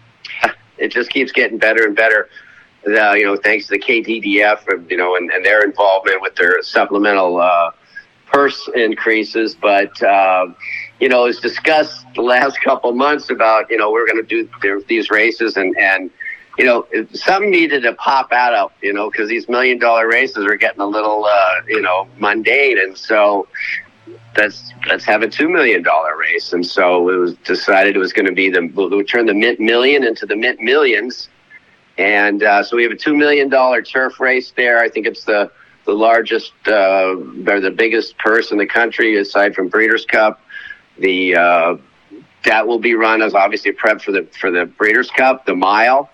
it just keeps getting better and better. Uh, you know, thanks to the K D D F, you know, and, and their involvement with their supplemental uh, purse increases. But, uh, you know, it's discussed the last couple months about, you know, we're going to do these races, and, and you know, some needed to pop out of, you know, because these million dollar races are getting a little, uh, you know, mundane. And so let's, let's have a two million dollar race. And so it was decided it was going to be the, we'll turn the mint million into the mint millions. And uh, so we have a two million dollars turf race there. I think it's the, the largest uh, or the biggest purse in the country aside from Breeders' Cup. The uh, that will be run as obviously a prep for the for the Breeders' Cup, the mile.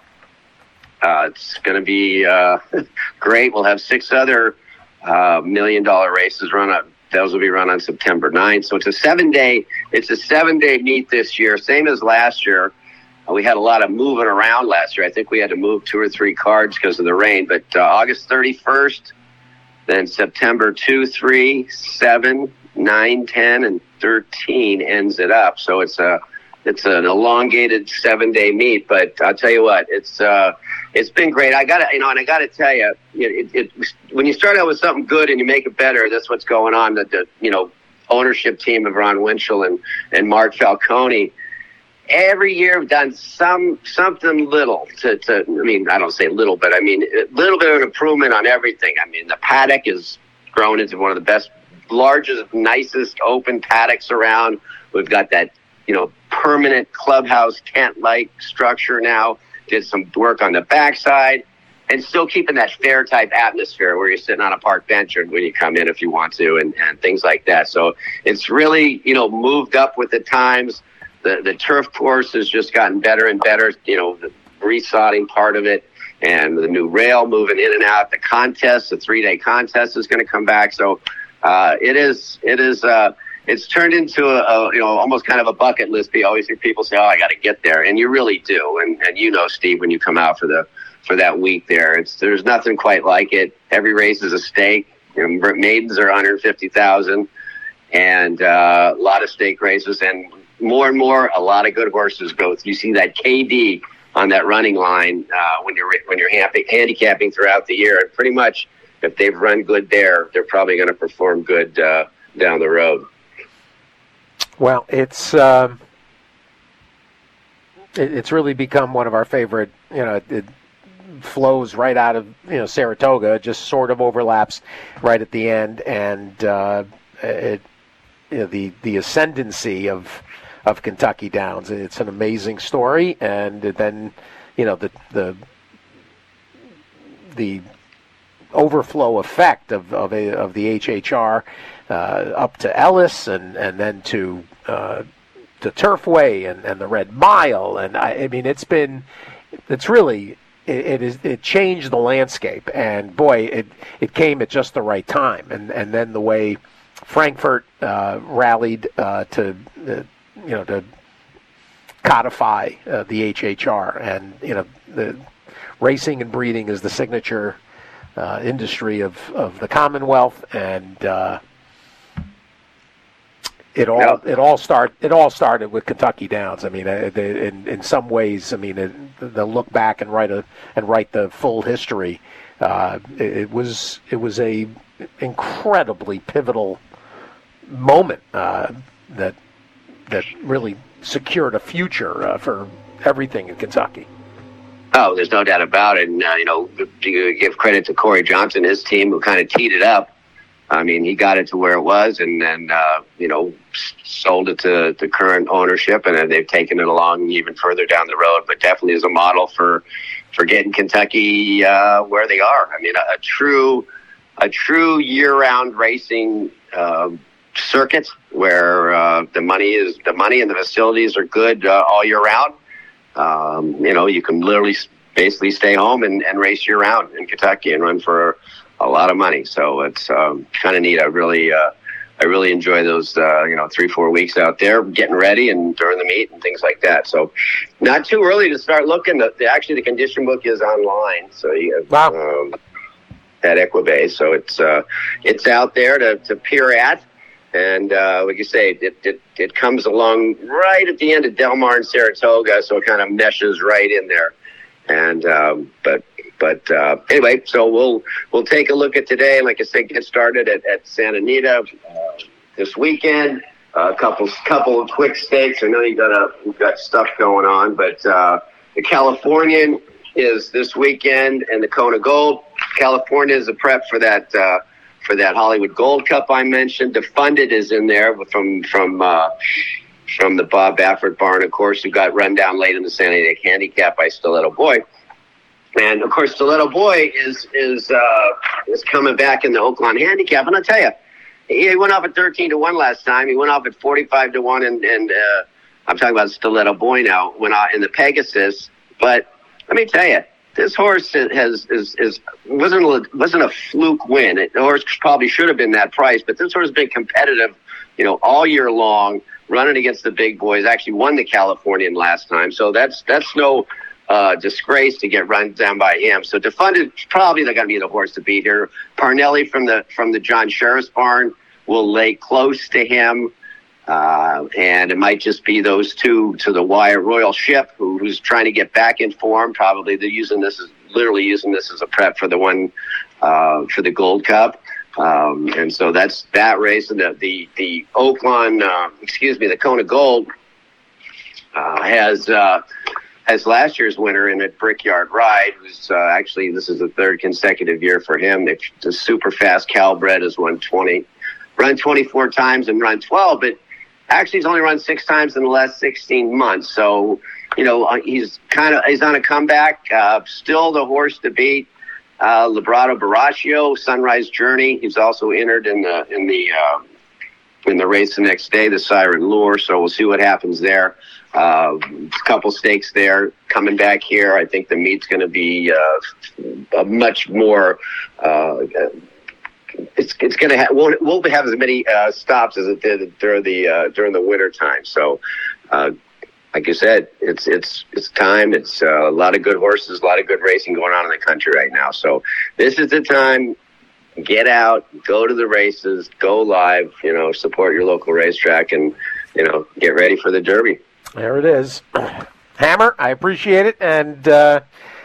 Uh, it's going to be uh, great. We'll have six other uh, million dollar races run on. Those will be run on September ninth. So it's a seven day. It's a seven day meet this year, same as last year. Uh, we had a lot of moving around last year. I think we had to move two or three cards because of the rain. But uh, August thirty-first, then September two, three, seven, nine, ten, and thirteen ends it up. So it's a it's an elongated seven day meet. But I'll tell you what, it's uh, it's been great. I got to you know, and I got to tell you, it, it, when you start out with something good and you make it better, that's what's going on. The, the you know ownership team of Ron Winchell and and Mark Falcone. Every year we've done some something little to, to, I mean, I don't say little, but I mean a little bit of an improvement on everything. I mean, the paddock is grown into one of the best, largest, nicest open paddocks around. We've got that, you know, permanent clubhouse tent-like structure now. Did some work on the backside, and still keeping that fair type atmosphere where you're sitting on a park bench or when you come in if you want to, and, and things like that. So it's really, you know, moved up with the times. The the turf course has just gotten better and better, you know, the resodding part of it, and the new rail moving in and out. The contest, the three-day contest is going to come back. So uh, it is, it is, uh, it's turned into a, a, you know, almost kind of a bucket list. You always hear people say, oh, I got to get there. And you really do. And, and you know, Steve, when you come out for the for that week there, it's there's nothing quite like it. Every race is a stake. You know, maidens are one hundred fifty thousand, and uh, a lot of stake races. And more and more, a lot of good horses go. You see that K D on that running line uh, when you're when you're handicapping throughout the year. And pretty much, if they've run good there, they're probably going to perform good uh, down the road.
Well, it's um, it, it's really become one of our favorite. You know, it flows right out of you know Saratoga, just sort of overlaps right at the end, and uh, it you know, the the ascendancy of. of Kentucky Downs. It's an amazing story, and then, you know, the the the overflow effect of of, a, of the H H R uh, up to Ellis, and, and then to uh, to Turfway and, and the Red Mile, and I, I mean, it's been it's really it, it is it changed the landscape, and boy, it it came at just the right time, and and then the way Frankfurt uh, rallied uh, to. Uh, you know, to codify uh, the H H R, and you know, the racing and breeding is the signature uh, industry of, of the Commonwealth, and uh, it all yeah. it all start it all started with Kentucky Downs. I mean, uh, they, in in some ways, I mean, it, they'll look back and write a and write the full history. Uh, it, it was it was a incredibly pivotal moment uh, that. that really secured a future uh, for everything in Kentucky.
Oh, there's no doubt about it. And, uh, you know, you give credit to Corey Johnson, his team, who kind of teed it up. I mean, he got it to where it was, and then, uh, you know, sold it to, to current ownership, and then they've taken it along even further down the road, but definitely is a model for, for getting Kentucky uh, where they are. I mean, a, a true, a true year-round racing uh, circuit where uh, the money is the money and the facilities are good uh, all year round. Um, you know, you can literally basically stay home and, and race year round in Kentucky and run for a lot of money. So it's um, kind of neat. I really, uh, I really enjoy those, uh, you know, three, four weeks out there getting ready and during the meet and things like that. So not too early to start looking. The, the, actually, the condition book is online. So you have,
wow.
um, at Equibase. So it's, uh, it's out there to, to peer at. And uh, like you say, it, it it comes along right at the end of Del Mar and Saratoga, so it kind of meshes right in there. And um, but but uh, anyway, so we'll we'll take a look at today. Like I said, get started at, at Santa Anita uh, this weekend. A uh, couple couple of quick stakes. I know you got a you've got stuff going on, but uh, the Californian is this weekend, and the Kona Gold. California is a prep for that. Uh, For that Hollywood Gold Cup I mentioned. Defunded is in there from from uh, from the Bob Baffert barn, of course, who got run down late in the San Diego Handicap by Stiletto Boy. And, of course, Stiletto Boy is is uh, is coming back in the Oaklawn Handicap. And I'll tell you, he went off at thirteen to one last time. He went off at forty-five to one, and, and uh, I'm talking about Stiletto Boy now, went out in the Pegasus. But let me tell you, this horse has is is wasn't a, wasn't a fluke win. It, the horse probably should have been that price, but this horse has been competitive, you know, all year long, running against the big boys. Actually won the Californian last time, so that's that's no uh, disgrace to get run down by him. So Defunded probably they're going to be the horse to beat here. Parnelli from the from the John Sheriff's barn will lay close to him. Uh, and it might just be those two to the wire. Royal Ship, who, who's trying to get back in form. Probably they're using this as literally using this as a prep for the one uh, for the Gold Cup. Um, and so that's that race. And the the, the Oaklawn, uh, excuse me, the Kona Gold uh, has uh, has last year's winner in it, Brickyard Ride, who's uh, actually this is the third consecutive year for him. They, the super fast Calbred has won twenty, run twenty-four times and run twelve, but actually, he's only run six times in the last sixteen months. So, you know, he's kind of he's on a comeback. Uh, still the horse to beat. Uh, Librado Baraccio, Sunrise Journey. He's also entered in the in the uh, in the race the next day, the Siren Lure. So we'll see what happens there. Uh, a couple stakes there coming back here. I think the meet's going to be uh, a much more. Uh, It's it's going to ha- won't won't have as many uh, stops as it did during the uh, during the winter time. So, uh, like you said, it's it's it's time. It's uh, a lot of good horses, a lot of good racing going on in the country right now. So this is the time. Get out, go to the races, go live. You know, support your local racetrack, and you know, get ready for the Derby.
There it is, Hammer. I appreciate it, and uh,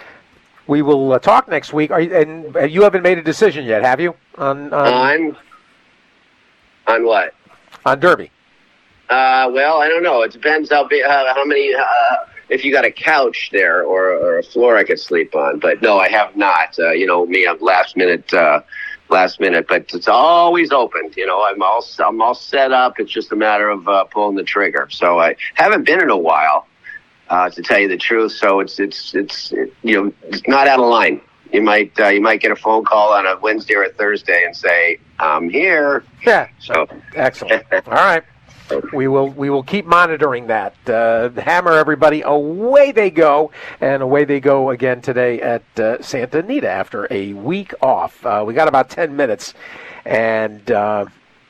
we will uh, talk next week. Are you, and you haven't made a decision yet, have you? On, on
on on what?
On Derby.
Uh, well, I don't know. It depends how big, how, how many. Uh, if you got a couch there or, or a floor I could sleep on, but no, I have not. Uh, you know me, I'm last minute, uh, last minute, but it's always open. You know, I'm all I'm all set up. It's just a matter of uh, pulling the trigger. So I haven't been in a while, uh, to tell you the truth. So it's it's it's it, you know it's not out of line. You might uh, you might get a phone call on a Wednesday or a Thursday and say, "I'm here."
Yeah.
So
excellent. All right. We will we will keep monitoring that. Uh, Hammer, everybody, away they go, and away they go again today at uh, Santa Anita after a week off. Uh, we got about ten minutes, and uh,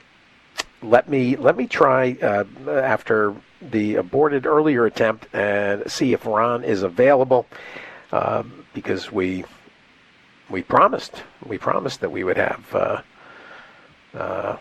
let me let me try uh, after the aborted earlier attempt and see if Ron is available, uh, because we. We promised. We promised that we would have uh, uh,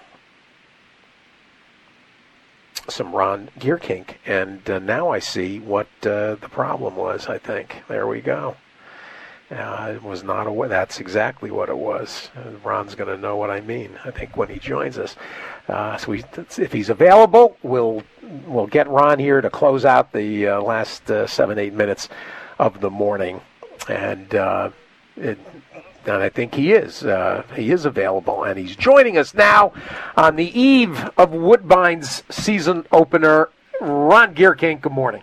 some Ron Gearkink, and uh, now I see what uh, the problem was. I think there we go. Uh, it was not a. That's exactly what it was. Uh, Ron's going to know what I mean. I think when he joins us. Uh, so we, if he's available, we'll we'll get Ron here to close out the uh, last uh, seven eight minutes of the morning, and. Uh, It, and I think he is. Uh, he is available, and he's joining us now on the eve of Woodbine's season opener. Ron Gearkink, good morning.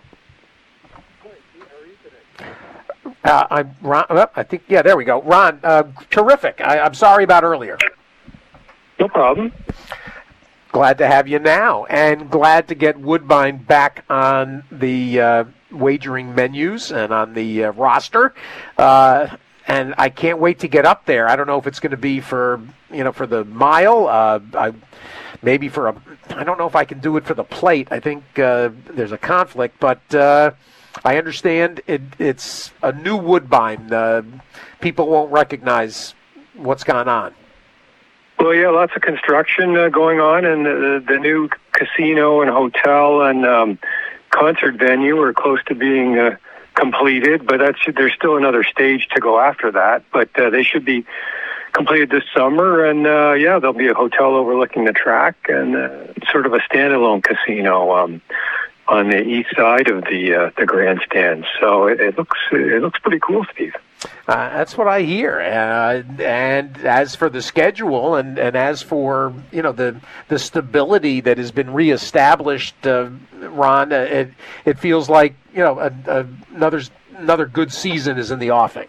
Uh, I'm Ron. Uh, I think yeah. There we go, Ron. Uh, terrific. I, I'm sorry about earlier.
No problem.
Glad to have you now, and glad to get Woodbine back on the uh, wagering menus and on the uh, roster. Uh, And I can't wait to get up there. I don't know if it's going to be for, you know, for the mile. Uh, I, maybe for a, I don't know if I can do it for the plate. I think uh, there's a conflict, but uh, I understand it, it's a new Woodbine. Uh, people won't recognize what's gone on.
Well, yeah, lots of construction uh, going on, and the, the new casino and hotel and um, concert venue are close to being uh, completed, but that's there's still another stage to go after that, but uh, they should be completed this summer, and uh, yeah, there'll be a hotel overlooking the track and uh, sort of a standalone casino um, on the east side of the uh, the grandstand. So it, it looks it looks pretty cool, Steve.
Uh, that's what I hear. Uh, and as for the schedule, and, and as for you know the the stability that has been reestablished, uh, Ron, uh, it it feels like you know a, a, another another good season is in the offing.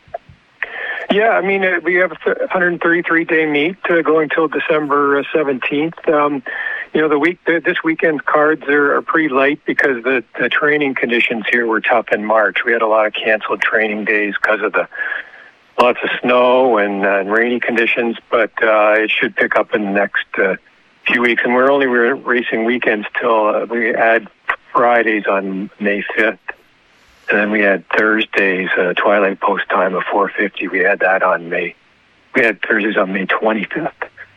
Yeah, I mean uh, we have a one hundred thirty-three day meet uh, going till December seventeenth. Um, you know the week the, this weekend's cards are, are pretty light because the, the training conditions here were tough in March. We had a lot of canceled training days because of the lots of snow and, uh, and rainy conditions, but uh, it should pick up in the next uh, few weeks. And we're only we're racing weekends till uh, we add Fridays on May fifth. And then we had Thursdays, uh, Twilight Post time of four fifty. We had that on May. We had Thursdays on May twenty-fifth.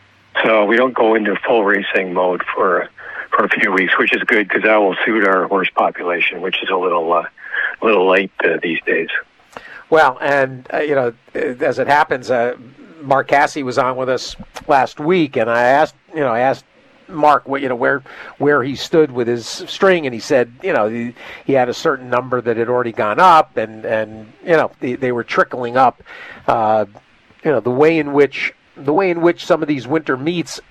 So we don't go into full racing mode for for a few weeks, which is good because that will suit our horse population, which is a little uh, a little late uh, these days.
Well, and uh, you know, as it happens, uh, Mark Casse was on with us last week, and I asked, you know, I asked Mark, what you know, where where he stood with his string, and he said, you know, he, he had a certain number that had already gone up, and and you know, they, they were trickling up. Uh, you know, the way in which the way in which some of these winter meets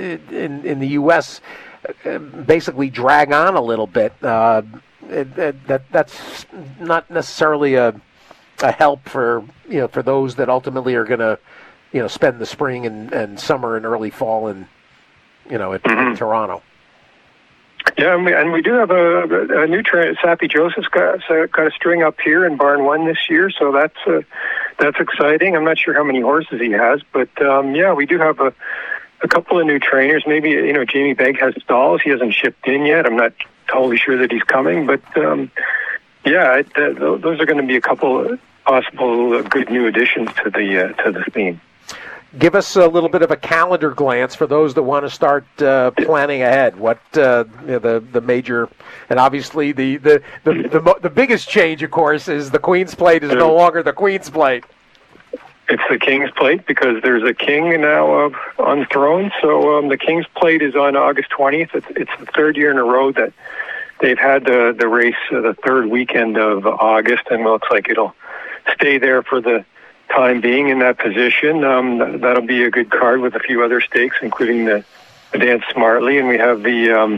in in the U S basically drag on a little bit. Uh, it, it, that that's not necessarily a a help for you know for those that ultimately are going to you know spend the spring and, and summer and early fall in you know at, mm-hmm. in Toronto.
Yeah, and we, and we do have a, a new trainer. Sappy Joseph's got, got a string up here in Barn One this year, so that's uh, that's exciting. I'm not sure how many horses he has, but um, yeah, we do have a, a couple of new trainers. Maybe you know Jamie Begg has stalls. He hasn't shipped in yet. I'm not totally sure that he's coming, but um, yeah, it, uh, those are going to be a couple of possible good new additions to the uh, to the theme.
Give us a little bit of a calendar glance for those that want to start uh, planning ahead. What uh, you know, the the major, and obviously the the, the the the biggest change, of course, is the Queen's Plate is no longer the Queen's Plate.
It's the King's Plate because there's a king now uh, on the throne. So um, the King's Plate is on August twentieth. It's, it's the third year in a row that they've had the the race uh, the third weekend of August, and it looks like it'll stay there for the time being in that position. Um, that'll be a good card with a few other stakes, including the, the Dance Smartly, and we have the um,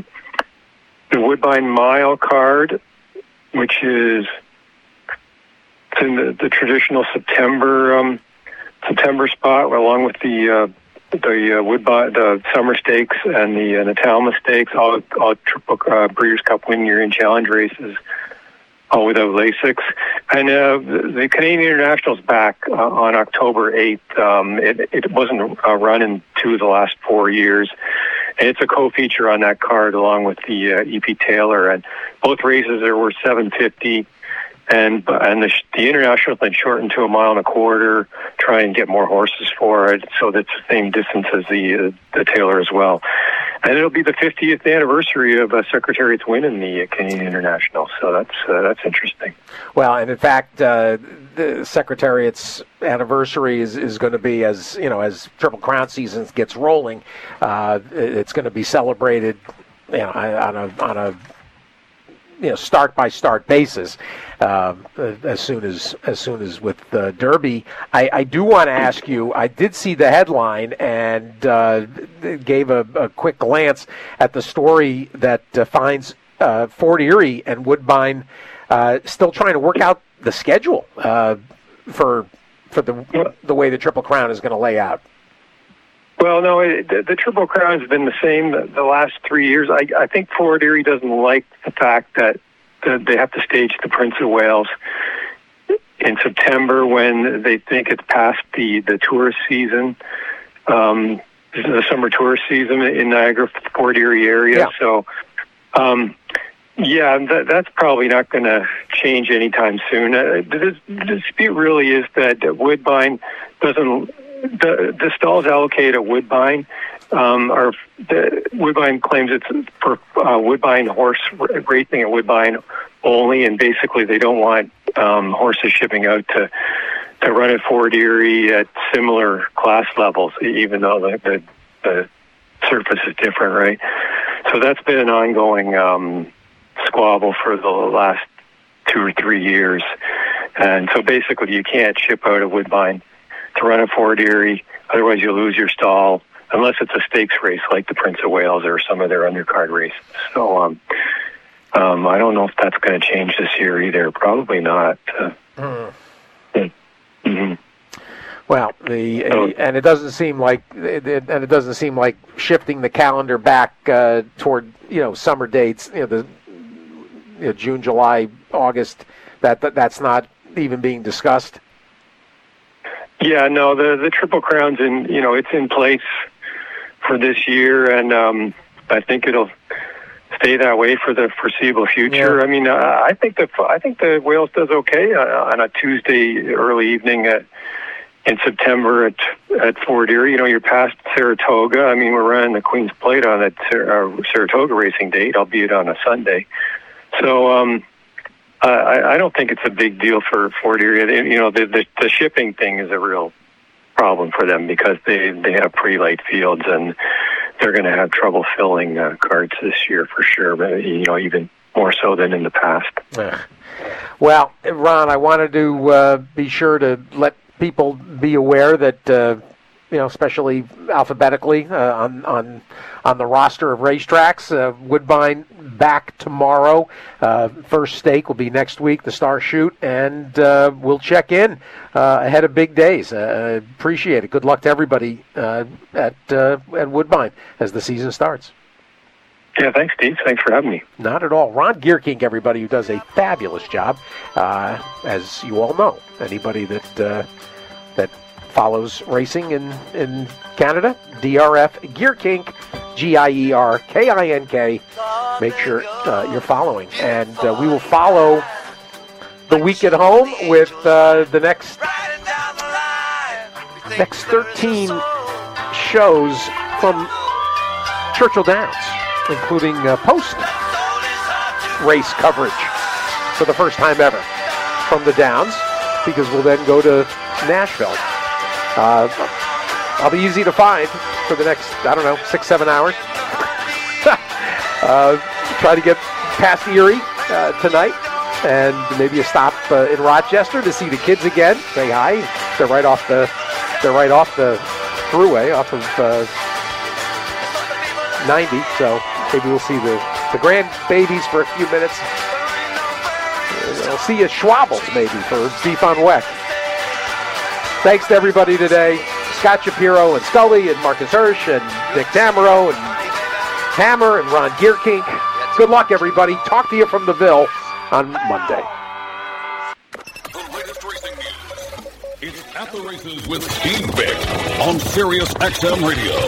the Woodbine Mile card, which is it's in the, the traditional September um, September spot, along with the uh, the uh, Woodbine the Summer Stakes and the uh, the Talma Stakes, all all triple uh, Breeders' Cup Win Year and Challenge races. Oh, without Lasix. And uh, the, the Canadian International's back uh, on October eighth. Um, it, it wasn't uh, run in two of the last four years. And it's a co-feature on that card along with the uh, E P Taylor. And both races are worth seven fifty. And and the, the International has been shortened to a mile and a quarter, try and get more horses for it, so that's the same distance as the uh, the Taylor as well. And it'll be the fiftieth anniversary of uh, Secretariat's win in the uh, Canadian International, so that's uh, that's interesting.
Well, and in fact, uh, the Secretariat's anniversary is, is going to be as you know as Triple Crown season gets rolling. Uh, it's going to be celebrated, you know, on a on a you know start by start basis. Uh, as soon as as soon as with the Derby, I, I do want to ask you. I did see the headline and uh, gave a, a quick glance at the story that uh, finds uh, Fort Erie and Woodbine uh, still trying to work out the schedule uh, for for the the way the Triple Crown is going to lay out.
Well, no, it, the, the Triple Crown has been the same the, the last three years. I, I think Fort Erie doesn't like the fact that the, they have to stage the Prince of Wales in September when they think it's past the, the tourist season, um, the summer tourist season in Niagara, Fort Erie area. Yeah. So, um, yeah, that, that's probably not going to change anytime soon. Uh, the, the dispute really is that Woodbine doesn't the the stalls allocated at Woodbine um, are the Woodbine claims it's for uh, Woodbine horse racing at Woodbine only, and basically they don't want um, horses shipping out to to run at Fort Erie at similar class levels, even though the the, the surface is different, right? So that's been an ongoing um, squabble for the last two or three years. And so basically you can't ship out of Woodbine to run at Fort Erie, otherwise you lose your stall, unless it's a stakes race like the Prince of Wales or some of their undercard races. So um, um, I don't know if that's going to change this year either. Probably not. Uh, mm. Mm-hmm.
Well, the uh, and it doesn't seem like it, and it doesn't seem like shifting the calendar back uh, toward you know summer dates, you know the you know, June, July, August. That, that that's not even being discussed.
Yeah, no, the the Triple Crown's in you know it's in place for this year, and um, I think it'll stay that way for the foreseeable future.
Yeah.
I mean, uh, I think the I think the Wales does okay uh, on a Tuesday early evening at. In September at at Fort Erie. You know, you're past Saratoga. I mean, we're running the Queen's Plate on that uh, Saratoga racing date, albeit on a Sunday. So um, I, I don't think it's a big deal for Fort Erie. You know, the, the the shipping thing is a real problem for them because they, they have pretty light fields and they're going to have trouble filling uh, carts this year for sure, but, you know, even more so than in the past.
Yeah. Well, Ron, I wanted to uh, be sure to let people be aware that, uh, you know, especially alphabetically uh, on on on the roster of racetracks, uh, Woodbine back tomorrow. Uh, first stake will be next week, the Star Shoot, and uh, we'll check in uh, ahead of big days. Uh, appreciate it. Good luck to everybody uh, at uh, at Woodbine as the season starts.
Yeah, thanks, Steve. Thanks for having me.
Not at all. Ron Gearkink, everybody, who does a fabulous job, uh, as you all know. Anybody that uh, that follows racing in, in Canada, D R F Gearkink, G I E R K I N K. Make sure uh, you're following. And uh, we will follow the week at home with uh, the next, next thirteen shows from Churchill Downs, including uh, post-race coverage for the first time ever from the Downs, because we'll then go to Nashville. Uh, I'll be easy to find for the next, I don't know, six, seven hours. uh, try to get past Erie uh, tonight, and maybe a stop uh, in Rochester to see the kids again. Say hi. They're right off the, they're right off the thruway, off of uh, ninety. So maybe we'll see the, the grandbabies for a few minutes. We'll see you at Schwabel's maybe for beef on weck. Thanks to everybody today. Scott Shapiro and Scully and Marcus Hirsch and Dick Tamaro and Hammer and Ron Gearkink. Good luck, everybody. Talk to you from the Ville on Monday.
The latest racing news. It's At the Races with Steve Vick on Sirius X M Radio.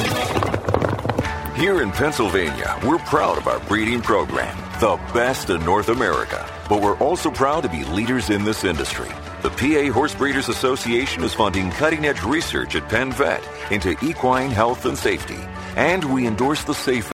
Here in Pennsylvania, we're proud of our breeding program, the best in North America. But we're also proud to be leaders in this industry. The P A Horse Breeders Association is funding cutting-edge research at Penn Vet into equine health and safety. And we endorse the Safe